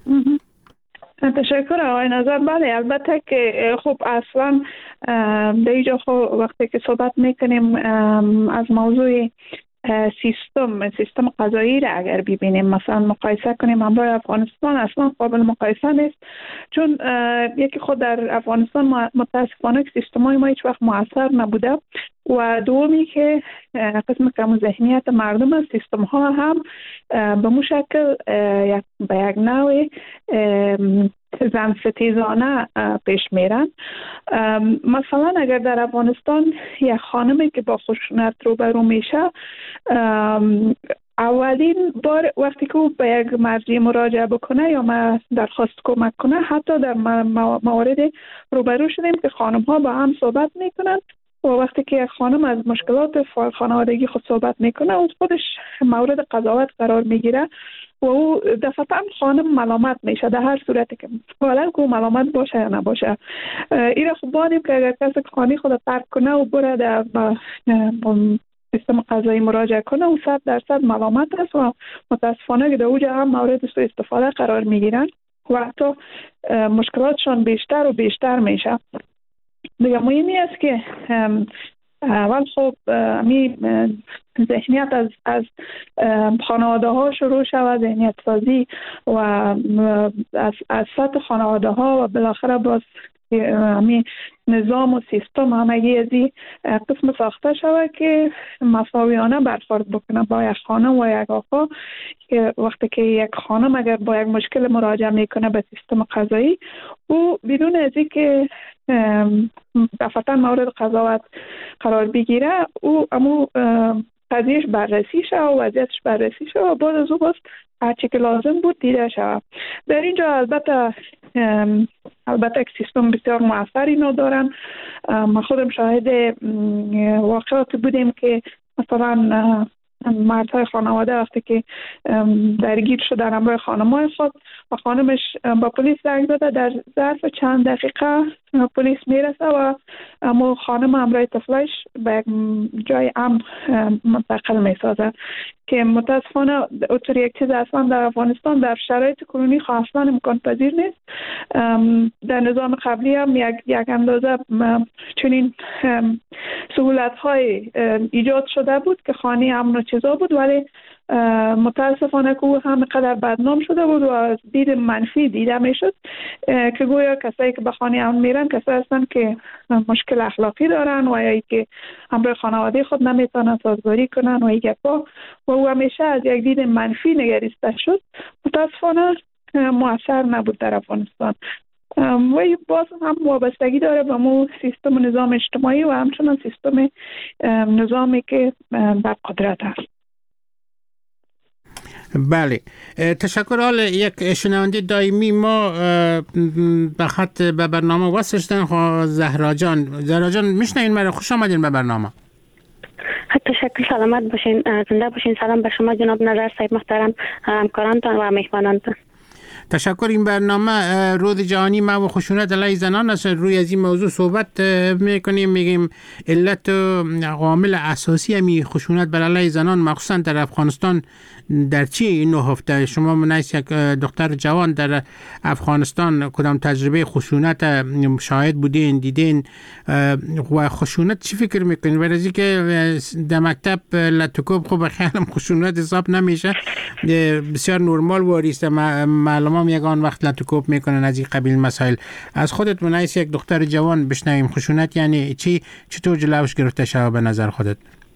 تشکر آقای نظر. بله، البته که خب اصلا در اینجا خب وقتی که صحبت میکنیم از موضوع سیستم قضایی را اگر ببینیم، مثلا مقایسه کنیم همراه افغانستان، اصلا قابل مقایسه نیست. چون یکی خود در افغانستان متاسفانه که سیستم های ما هیچ وقت مؤثر نبوده، و دومی که قسم کم ذهنیت مردم است، سیستم ها هم به مشکل به یک نوع زن ستیزانه پیش میرن. مثلا اگر در افغانستان یک خانمی که با خشونت روبرو میشه، اولین بار وقتی که او به یک مرجع مراجعه بکنه یا درخواست کمک کنه، حتی در موارد روبرو شدیم که خانم ها با هم صحبت میکنن و وقتی که یک خانم از مشکلات خانوادگی خود صحبت میکنه، او خودش مورد قضاوت قرار میگیره و او دفعتا خانم ملامت میشه، در هر صورتی که حالا که ملامت باشه یا نباشه. این خب بانیم که اگر کسی خانه خود ترک کنه و بره در سیستم قضایی مراجعه کنه، او 100% ملامت است و متاسفانه که در اوجه هم مورد سوء استفاده قرار میگیرن و حتی مشکلاتشان بیشتر و بیشتر میشه. دیگه مهمی است که اول خب می ذهنیت از خانواده ها شروع شود، ذهنیت سازی و از سطح خانواده ها و بالاخره باز می نظام و سیستم همگی از این قسم ساخته شود که مساویانه برخورد بکنه با یک خانم و یک آقا، که وقتی که یک خانم اگر با یک مشکل مراجعه میکنه به سیستم قضایی، او بدون از اینکه دفعتا مورد قضاوت قرار بگیره، او امو قضیهش بررسی شد و وضعیتش بررسی شد و بعد از او باز هرچی که لازم بود دیده شد. در اینجا البته یک سیستم بسیار موثر اینو دارن. ما خودم شاهد واقعاتی بودیم که مثلا مردهای خانواده وقتی که درگیر شدن همراه خانمای خود و خانمش با پلیس زنگ زده، در ظرف چند دقیقه پلیس میرسه و اما خانم همراه طفلش به جای امن منتقل میسازه، که متاسفانه اونطور یک چیز اصلا در افغانستان در شرایط کنونی اصلا امکان پذیر نیست. در نظام قبلی هم یک اندازه چنین سهولت های ایجاد شده بود که خانه امن و چیزا بود، ولی متاسفانه که او همینقدر بدنام شده بود و از دید منفی دیده میشد که گویا کسایی که به خانه امن میرن کسایی هستن که مشکل اخلاقی دارن و یا که همراه خانواده خود نمیتونن سازگاری کنن و یک پا، و او همیشه از یک دید منفی نگریسته شد. متاسفانه مؤثر نبود در افغانستان و باز هم وابستگی داره به مو سیستم نظام اجتماعی و همچنان سیستم نظامی که بر قدرت هست. بله، تشکر. حال یک شنونده دائمی ما به خط به برنامه وصل شدن، زهرا جان میشنوین مرا؟ خوش آمدین به برنامه. تشکر، سلامت باشین، زنده باشین. سلام به شما جناب نظر صاحب محترم، همکارانتان و میهمانانتان. تشکر. این برنامه روز جهانی محو خشونت علیه زنان است. روی از این موضوع صحبت میکنیم، میگیم علت و عامل اساسی همی خشونت بر علیه زنان مخصوصا در افغانستان در چی این نهفته؟ شما منیس یک دختر جوان در افغانستان کدام تجربه خشونت شاهد بودین، دیدین و خشونت چی فکر میکنین؟ برای که در مکتب لطکوب خوب خیالم خشونت حساب نمیشه، بسیار نرمال واریسته، معلومام یگان وقت لطکوب میکنن از این قبیل مسائل. از خودت منیس یک دختر جوان بشنویم خشونت یعنی چی، چطور جلوش گرفته شود به نظر خودت؟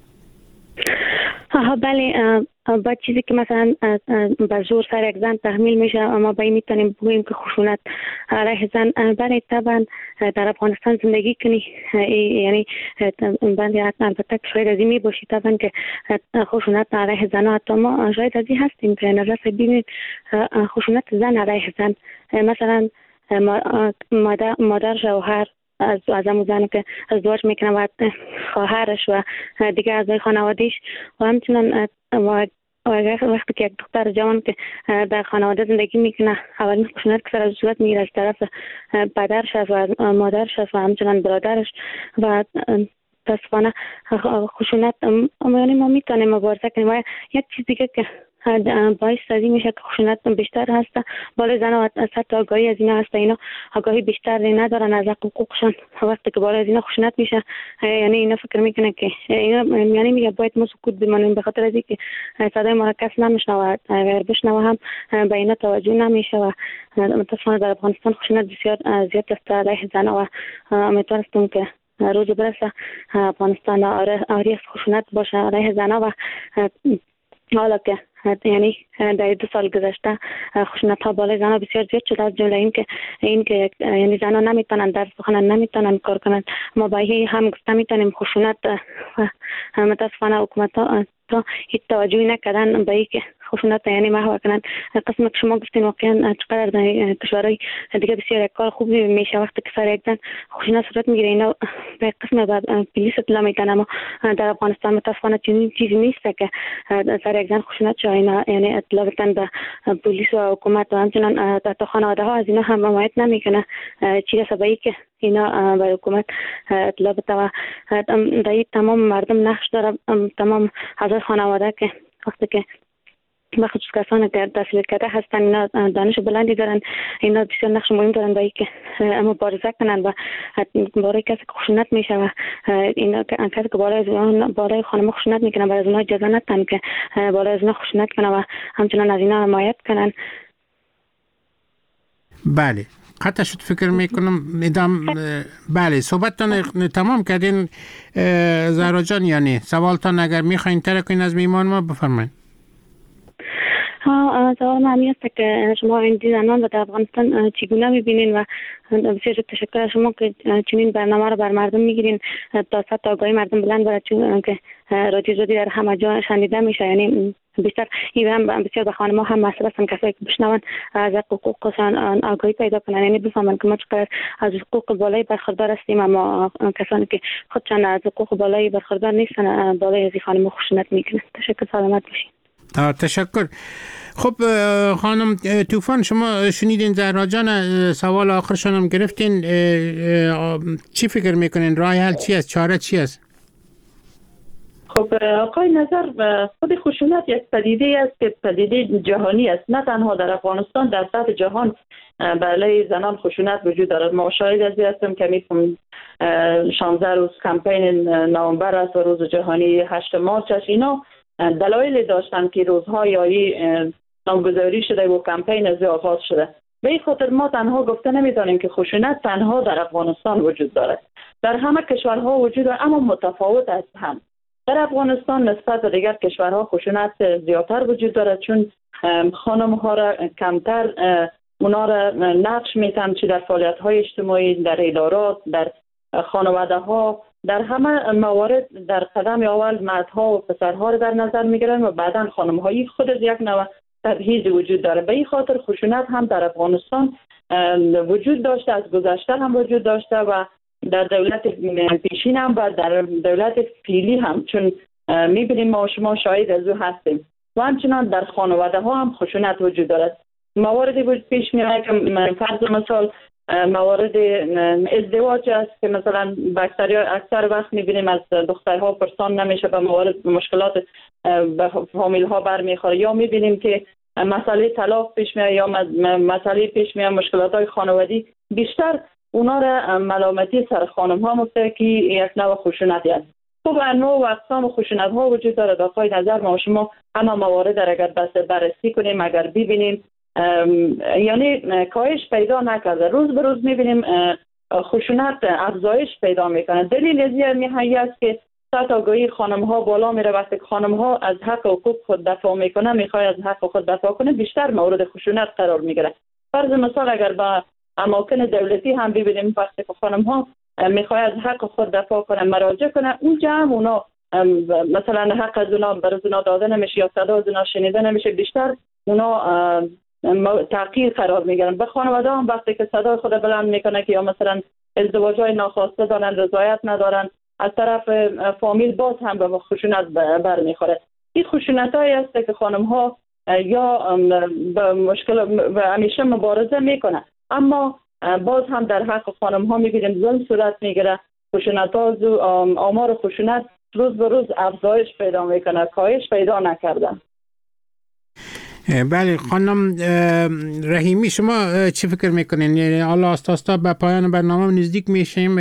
بله، با چیزی که مثلا به زور سر یک زن تحمیل میشه، اما با این میتونیم بگوییم که خشونت علیه زن. بله طبعا در افغانستان زندگی کنی یعنی بله البته شاید از این می باشی طبعا که خشونت علیه زن، حتی ما شاید از این هستیم که نظر ببینید خشونت زن علیه زن، مثلا مادر شوهر از همون زنی که ازدواج میکنه و خواهرش و دیگه اعضای خانوادهش و همچنان وقتی که یک دختر جوان که در خانواده زندگی میکنه اولین خشونت که سر صورت میگیره از طرف پدرش و مادرش و همچنان برادرش و متاسفانه خشونت یعنی ما میتونیم مبارزه کنیم. و یک چیز دیگه که باعث این میشه که خشونت بیشتر هست بالای زن و حتی آگاهی از اینا هست، اینا آگاهی بیشتر ندارن از حقوقشان. وقتی که بالای از اینا خشونت میشه یعنی اینا فکر میکنه که اینا یعنی میگه باید ما سکوت بمانیم به خاطر از اینکه صدای ما کس نمیشنوه، اگر بشنوه هم به اینا توجه نمیشه و متاسفانه در افغانستان خشونت بسیار زیاد است علیه زن و امیدوارم که روز برسه افغانستان آری از خشونت باشه علیه زنها و حالا که یعنی در 2 سال گذشته خشونت ها بالای زنها بسیار زیاد شده، از جمله این که یعنی زنها نمیتونن درس بخونن، نمیتونن کار کنن. ما با هم نمیتونیم خشونت متاسفانه حکومت ها تا هیچ توجهی نکردن به اینکه خشونت یعنی محو کنن. قسم که شما گفتین واقعا چقدر در کشورهای دیگه بسیار یک کار خوبی میشه وقتی که سر یک زن خشونت صورت میگیره اینا به قسم بعد پلیس اطلاع میدن، اما در افغانستان متاسفانه چنین چیزی نیست که سر یک زن خشونت شه اینا یعنی اطلاع بدن به پلیس و حکومت و همچنان تا خانواده ها از اینا هم حمایت نمیکنه. چی رسه به اینکه اینا به حکومت اطلاع بده و در تمام مردم نقش داره، تمام اعضای خانواده که وقتی که بخصوص کسانی که تحصیل کرده هستن اینا دانش بلندی دارن، اینا بسیار نقش مهم دارن برای که مبارزه کنن و برای کسی که خشونت میشه و اینا کسی که بالای خانم خشونت میکنن برای از اونها اجازه ندن که بالای از اونها خشونت کنن و همچنان از اینا حمایت کنن. بله، قطع شد فکر میکنم بله صحبتتان تمام کردین زهرا جان، یعنی سوالتان اگر میخواین ترکین از میمان ما بفرمایید. سوال من است که شما این زنان رو در افغانستان چگونه میبینین و بسیار تشکر از شما که چنین برنامه رو بر مردم میگیرین تا سطح آگاهی مردم بلند بره، چون که رادیو زادی در همه جا شنیده میشه. یعنی بیشتر این هم بسیار به خانم‌ها هم مسئله است، کسایی که بشنون از حقوقشان آگاهی پیدا کنن، یعنی بفهمن که ما چقدر از حقوق بالایی برخوردار هستیم، اما کسانی که خودشان از حقوق بالایی برخوردار نیستن بالای از خانم‌ها خشونت میکنن. تشکر، سلامت باشین. تشکر. خب خانم طوفان، شما شنیدین زهرا جان، سوال آخرشان هم گرفتین. چی فکر میکنین؟ راه حل چی است؟ چاره چی است؟ خب آقای نظر، خود خشونت یک پدیده است که پدیده جهانی است، نه تنها در افغانستان، در سطح جهان برای زنان خشونت وجود دارد. ما شاهد از این هستیم که میتونم 16 روز کمپین نوامبر است و روز جهانی 8 مارچ است. اینا دلایل داشتن که روزهای یایی نامگذاری شده و کمپین از آغاز شده. به این خاطر ما تنها گفته نمیتونیم که خشونت تنها در افغانستان وجود دارد. در همه کشورها وجود دارد، اما متفاوت است هم. در افغانستان نسبت به دیگر کشورها خشونت زیادتر وجود دارد، چون خانم ها را کمتر اونا را نقش میتن، چه در فعالیت های اجتماعی، در ادارات، در خانواده ها، در همه موارد در قدم اول مردها و پسرها را در نظر میگیرن و بعدا خانم هایی خود از یک نوع تبعیض وجود داره. به این خاطر خشونت هم در افغانستان وجود داشته، از گذشته هم وجود داشته و در دولت پیشین هم و در دولت فعلی هم، چون میبینیم ما شما شاهد از او هستیم. و همچنان در خانواده ها هم خشونت وجود دارد. مواردی پیش میاد که فرض مثال موارد ازدواج است که مثلا اکثر وقت میبینیم از دخترها پرسان نمیشه، به موارد مشکلات به فامیل ها برمیخوره، یا میبینیم که مسئله طلاق پیش میاد یا مسئله پیش میاد مشکلات های خانوادی. بیشتر اونا را ملامتی سر خانم ها مفته که یک نوع خشونتی است. خب انواع و اقسام خشونت ها وجود داره. آقای نظر ما شما همه موارد را اگر بررسی کنیم، اگر ببینیم، یعنی کاهش پیدا نکرده. روز به روز میبینیم خشونت افزایش پیدا میکنه. دلیل از این است که سطح آگاهی خانم ها بالا میره. وقتی خانم ها از حق حقوق خود دفاع میکنه، میخواد از حق خود دفاع کنه، بیشتر مورد خشونت قرار میگیره. فرض مثال اگر با اماکن دولتی هم ببینیم، وقتی که خانم ها میخواد از حق خود دفاع کنه، مراجعه کنه، اونجا هم اونا مثلا حق از اونا برای اونا داده نمیشه یا صدا از اونا شنیده نمیشه، بیشتر اونا تحقیر قرار میگیرن. به خانواده هم وقتی که صدای خود بلند میکنه که یا مثلا ازدواج‌های ناخواسته دارن، رضایت ندارن، از طرف فامیل باز هم به خشونت برمیخوره. این خشونتایی است که خانم ها یا به مشکل و همیشه مبارزه میکنه، اما باز هم در حق خانم ها میبینیم ظلم صورت میگیره. خشونت ها آمار خشونت روز به روز افزایش پیدا میکنه، کاهش پیدا نکرده. بله خانم رحیمی، شما چی فکر میکنین؟ یعنی الله آستا به پایان برنامه نزدیک میشیم.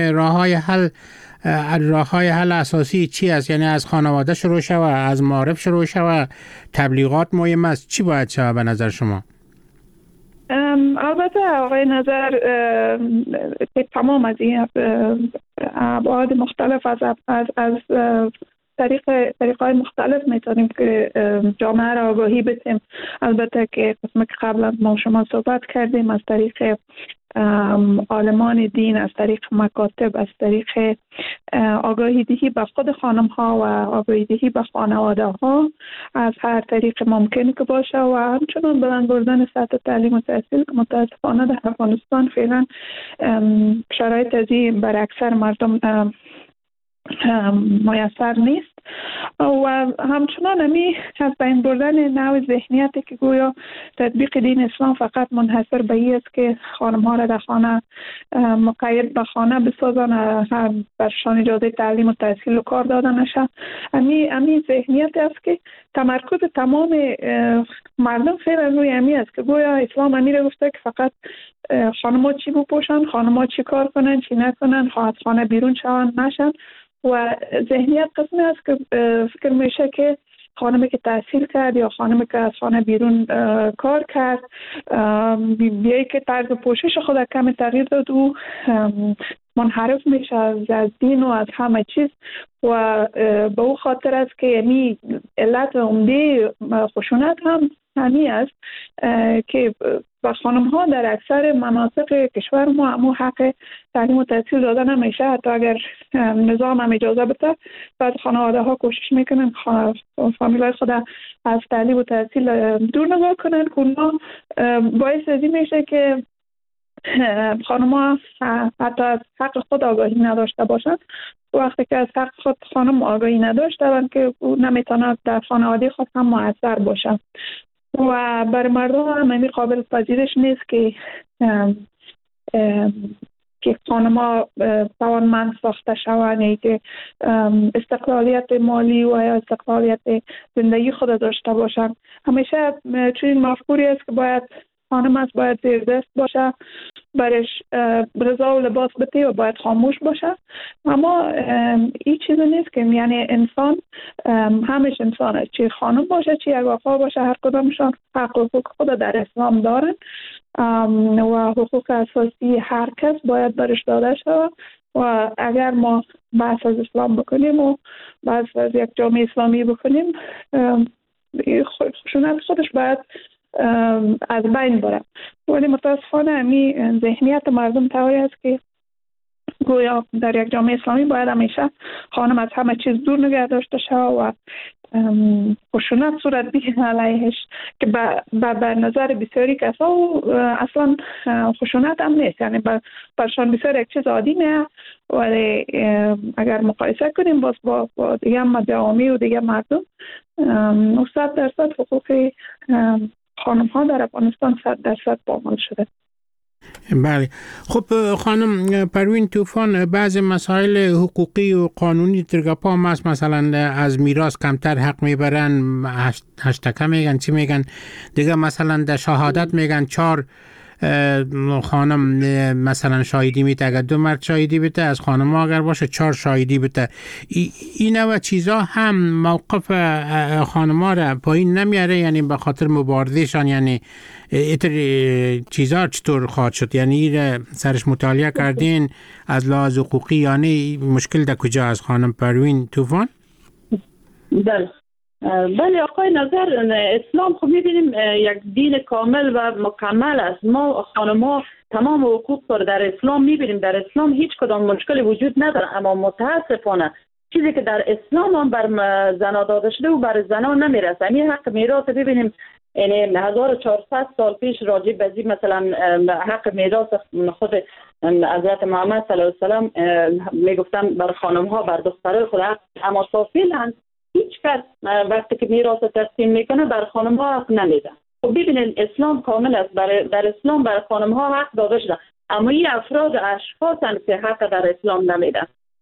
راه های حل اساسی چی است؟ یعنی از خانواده شروع شوه، از معارف شروع شوه، تبلیغات مهم است، چی باید شوه به نظر شما؟ البته آقای نظر تمام از این ابعاد مختلف از طریق‌های مختلف میتونیم که جامعه را آگاهی بدیم. البته که قسمت که قبلا ما شما صحبت کردیم، از طریق عالمان دین، از طریق مکاتب، از طریق آگاهی دهی به خود خانم ها و آگاهی دهی به خانواده ها، از هر طریق ممکن که باشه، و همچنان بلند بردن سطح تعلیم و تحصیل که متاسفانه در افغانستان فعلا شرایط از این بر اکثر مردم میسر نیست. و همچنان همی از بین بردن نوع ذهنیتی که گویا تطبیق دین اسلام فقط منحصر به این است که خانم ها را در خانه مقید به خانه بسازن، برشان اجازه تعلیم و تحصیل و کار داده نشه. همی ذهنیت است که تمرکز تمام مردم فعلا روی همی است که گویا اسلام همی را گفته که فقط خانم ها چی بپوشن، خانم ها چی کار کنن، چی نکنن، از خانه بیرون شون نشن. و ذهنیت قسمی است که فکر میشه که خانمی که تحصیل کرد یا خانمی که از خانه بیرون کار کرد بیایی که طرز پوشش خود کمی تغییر داد و منحرف میشه از دین و از همه چیز و به او خاطر است که یعنی علت عمده خشونت هم همی است که و خانم ها در اکثر مناطق کشور ما حق تعلیم و تحصیل دادن نمیشه. حتی اگر نظام هم اجازه بده بعد خانواده ها کوشش میکنن فامیلای خود از تعلیم و تحصیل دور نگاه کنن که اونا باعث ازی میشه که خانم ها حتی از حق خود آگاهی نداشته باشند. وقتی که از حق خود خانم آگاهی نداشته باشند که نمیتونه در خانواده خود هم مؤثر باشه و بر مردم هم قابل پذیرش نیست که خانم‌ها توانمند ساخته شوند، که استقلالیت مالی و یا استقلالیت زندگی خود داشته باشند. همیشه چنین مفکوری است که باید خانم است باید زیر دست باشه، برش رضا و لباس بده و باید خاموش باشه. اما این چیزی نیست که یعنی انسان همش انسان است، چه خانم باشه چه یک آقا باشه، هر کدامشان حق و حقوق خود در اسلام دارن و حقوق اساسی هر کس باید برش داده شود. و اگر ما بحث از اسلام بکنیم و بحث از یک جامعه اسلامی بکنیم خشونت خودش باید از بین بره. ولی متاسفانه همین ذهنیت مردم طوری است که گویا در یک جامعه اسلامی باید همیشه خانم از همه چیز دور نگه داشته شود و خشونت صورت بگیره علیهش که به نظر بسیاری کسا اصلا خشونت هم نیست، یعنی برشان بسیار یک چیز عادی نه. ولی اگر مقایسه کنیم باز با دیگه عوامی و دیگه مردم 100% حقوق خانم ها در افغانستان 100% پامال شده. بله. خب خانم پروین طوفان، بعض مسائل حقوقی و قانونی ترگپا هم هست، مثلا از میراث کمتر حق میبرن، هشتکه میگن، چی میگن دیگه، مثلا در شهادت میگن 4 خانم مثلا شاهدی میده، اگر 2 مرد شاهدی بده، از خانم ها اگر باشه 4 شاهدی بده. این و چیزا هم موقف خانم ها را پایین نمیاره، یعنی به خاطر مبارزهشان، یعنی ایتر چیزا چطور خواهد شد؟ یعنی سرش مطالعه کردین از لحاظ حقوقی، یعنی مشکل در کجا از خانم پروین طوفان؟ بله آقای نظر، اسلام خب میبینیم یک دین کامل و مکمل است. ما خانم‌ها تمام حقوق رو در اسلام میبینیم. در اسلام هیچ کدام مشکلی وجود نداره، اما متاسفانه چیزی که در اسلام هم بر زنا داده شده و بر زنا نمیرسه. این حق میراث ببینیم، یعنی 1400 سال پیش راجع به مثلا حق میراث خود حضرت محمد صلی الله علیه و سلم میگفتن بر خانم‌ها بر دخترای خود حق، اما فعلا هیچ کس وقتی که میراث تقسیم میکنه بر خانم ها حق نمیده. خب ببینید اسلام کامل است، در اسلام بر خانم ها حق داده شده، اما این افراد اشخاص هستند که حق در اسلام نمیده،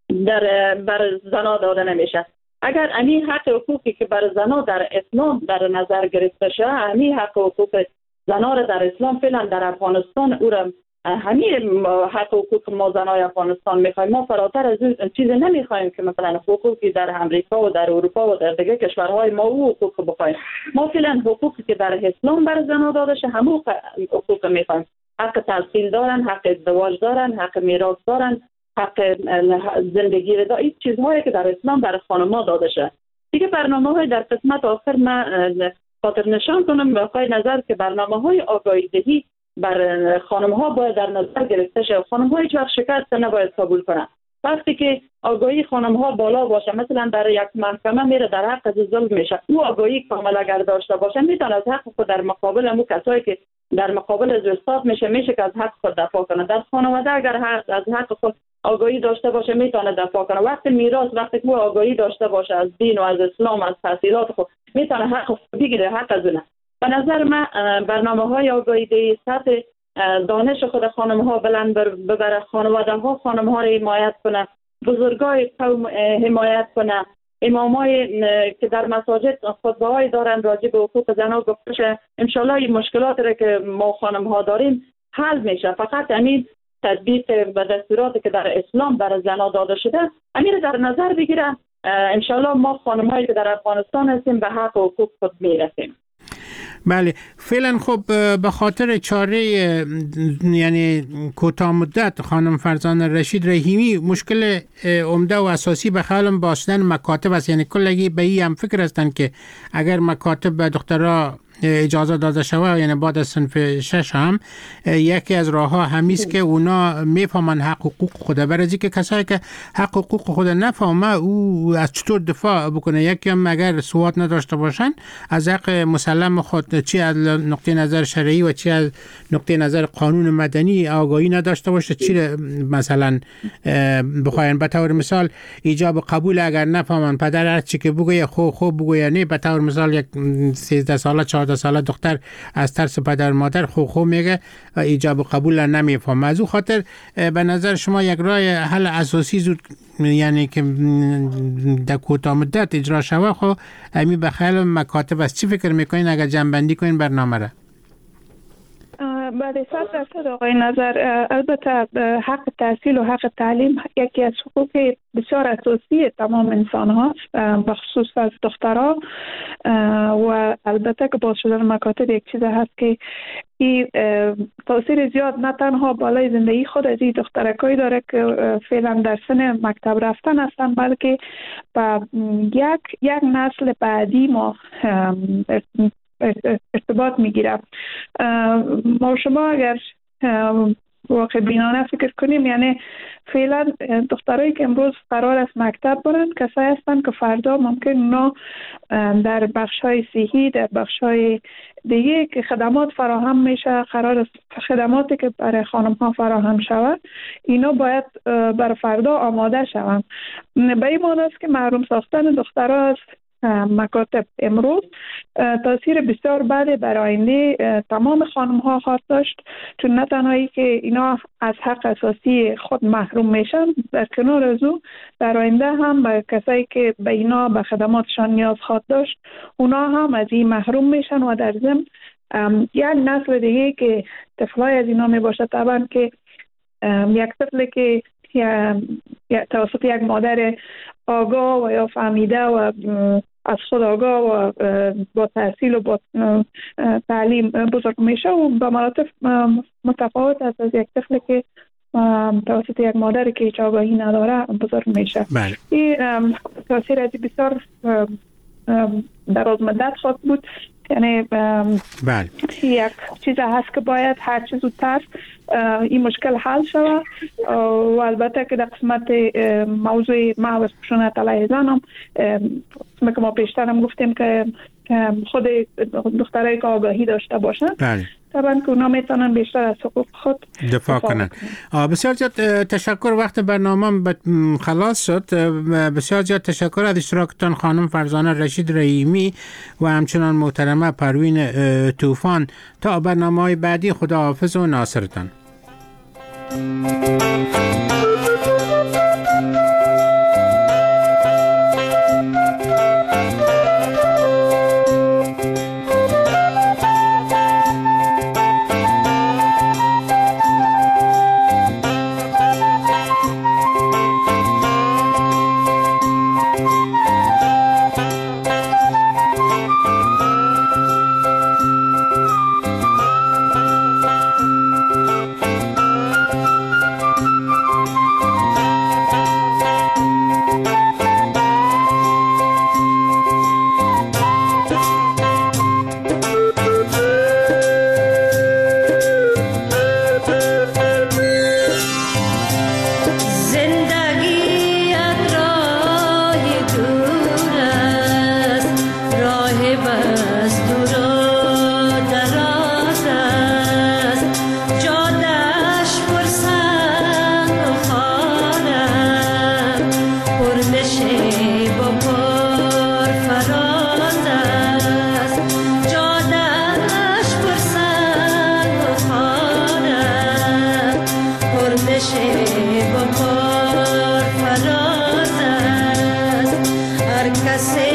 بر زنا داده نمیشه. اگر همین حق حقوقی که بر زنا در اسلام در نظر گرفته شده، همین حق حقوق زنا را در اسلام فعلا در افغانستان او را همین حق حقوق ما زنای افغانستان میخوایم. ما فراتر از این چیزی نمیخوایم که مثلا حقوقی در امریکا و در اروپا و در دیگه کشورهای ما او حقوق بخوایم. ما فعلا حقوقی که در اسلام بر زنا داده شه همون حقوق میخوایم. حق تحصیل دارن، حق ازدواج دارن، حق میراث دارن، حق زندگی را دارن. این چیزهایی که در اسلام بر خانم‌ها داده شه. دیگه برنامه‌های در قسمت آخر من خاطر نشان کنم به آقای نظر که برنامه‌های آگاهی دهی بر خانم‌ها باید در نظر گرفته شه. خانم‌ها هیچ وقت شکست نباید قبول کنن. وقتی که آگاهی خانم‌ها بالا باشه، مثلا در یک محکمه میره در حق از ظلم میشه، او آگاهی کامل اگر داشته باشه میتونه از حق خود در مقابل امو کسایی که در مقابل از استاد میشه که از حق خود دفاع کنه. در خانواده اگر از حق خود آگاهی داشته باشه میتونه دفاع کنه. وقتی میراث، وقتی که آگاهی داشته باشه از دین و از اسلام، از تاثیرات خود، میتونه حق خود بگیره، حق از اونه. به نظر من برنامه‌های آگاهی سطح دانش خود خانم‌ها بلند ببره، خانواده‌ها خانم‌ها را حمایت کنه، بزرگای قوم حمایت کنه، امامای که در مساجد خطبه‌های دارن راجع به حقوق زنان گفته شه. انشالله این مشکلات را که ما خانم‌ها داریم حل میشه. فقط همین تطبیق و دستوراتی که در اسلام برای زنان داده شده امیر در نظر بگیره انشالله ما خانم‌هایی که در افغانستان هستیم به حق و حقوق خود میرسیم. بله فعلا خب به خاطر چاره یعنی کوتاه مدت خانم فرزانه رشید رحیمی مشکل عمده و اساسی به خیال باشدن مکاتب است. یعنی کلگی به این هم فکر هستند که اگر مکاتب به دخترها اجازه داده شود، یعنی بعد از صنف 6 هم یکی از راه ها همیست که اونا میفهمن حق حقوق خود. برای که کسایی که حق حقوق خود نفهمه او از چطور دفاع بکنه؟ یکی هم اگر سواد نداشته باشن از حق مسلم خود، چی از نقطه نظر شرعی و چی از نقطه نظر قانون مدنی آگاهی نداشته باشه، چی مثلا بخواین به طور مثال ایجاب قبول اگر نفهمن، پدر هر چی که بگویه خوب بگویه نه، به طور مثال یک 13 ساله 14 ساله دختر از ترس پدر مادر خو میگه و ایجاب و قبول نمیفهمه. از او خاطر به نظر شما یک راه حل اساسی زود یعنی که در کوتاه مدت اجرا شود خو امی به خیال مکاتب است. چی فکر میکنین اگر جنبندی کنین برنامه را؟ بله 100% آقای نظر. البته حق تحصیل و حق تعلیم یکی از حقوق بسیار اساسی تمام انسان هاست، بخصوص از دخترها، و البته که باز شدن مکاتب یک چیز هست که این تاثیر زیاد نه تنها بالای زندگی خود از این دخترکایی داره که فعلا در سن مکتب رفتن هستن، بلکه با یک نسل بعدی ما ارتباط میگیره. ما شما اگر واقع بینانه فکر کنیم، یعنی فعلا دخترایی که امروز قرار است مکتب برن کسایی هستن که فردا ممکن اونا در بخش‌های صحی، در بخش‌های دیگه که خدمات فراهم میشه، قرار است خدماتی که برای خانم‌ها فراهم شود اینا باید برای فردا آماده شوند. به این معنی است که محروم ساختن دخترها از مکاتب امروز تاثیر بسیار بد بر آینده تمام خانم‌ها خواهد داشت، چون نه تنهایی که اینا از حق اساسی خود محروم میشن، در کنار از او در آینده هم به کسایی که به اینا به خدماتشان نیاز خواهد داشت اونا هم از این محروم میشن و در ضمن یک نسل دیگه که طفلای از اینا میباشه طبعا که یک طفل که توسط یک مادر آگاه و یا فهمیده و از خود آگاه و با تحصیل و با تعلیم بزرگ میشه و به مراتب متفاوت است از یک طفل که توسط یک مادر که هیچ آگاهی نداره بزرگ میشه. بله. این تاثیر از بسیار دراز مدت خواهد بود. یعنی بله. یک چیز هست که باید هر چیز زودتر این مشکل حل شود و البته که در قسمت موضوع محو خشونت علیه زن هم که ما پیشتر هم گفتیم که خود دخترایی که آگاهی داشته باشن بله. طبعا که اونا میتونن بیشتر از حقوق خود دفاع کنن. بسیار زیاد تشکر. وقت برنامه خلاص شد. بسیار زیاد تشکر از اشتراکتان خانم فرزانه رشید رحیمی و همچنان محترمه پروین طوفان. تا برنامه‌های بعدی خداحافظ و ناصرتان. با کار فراز است هر کسی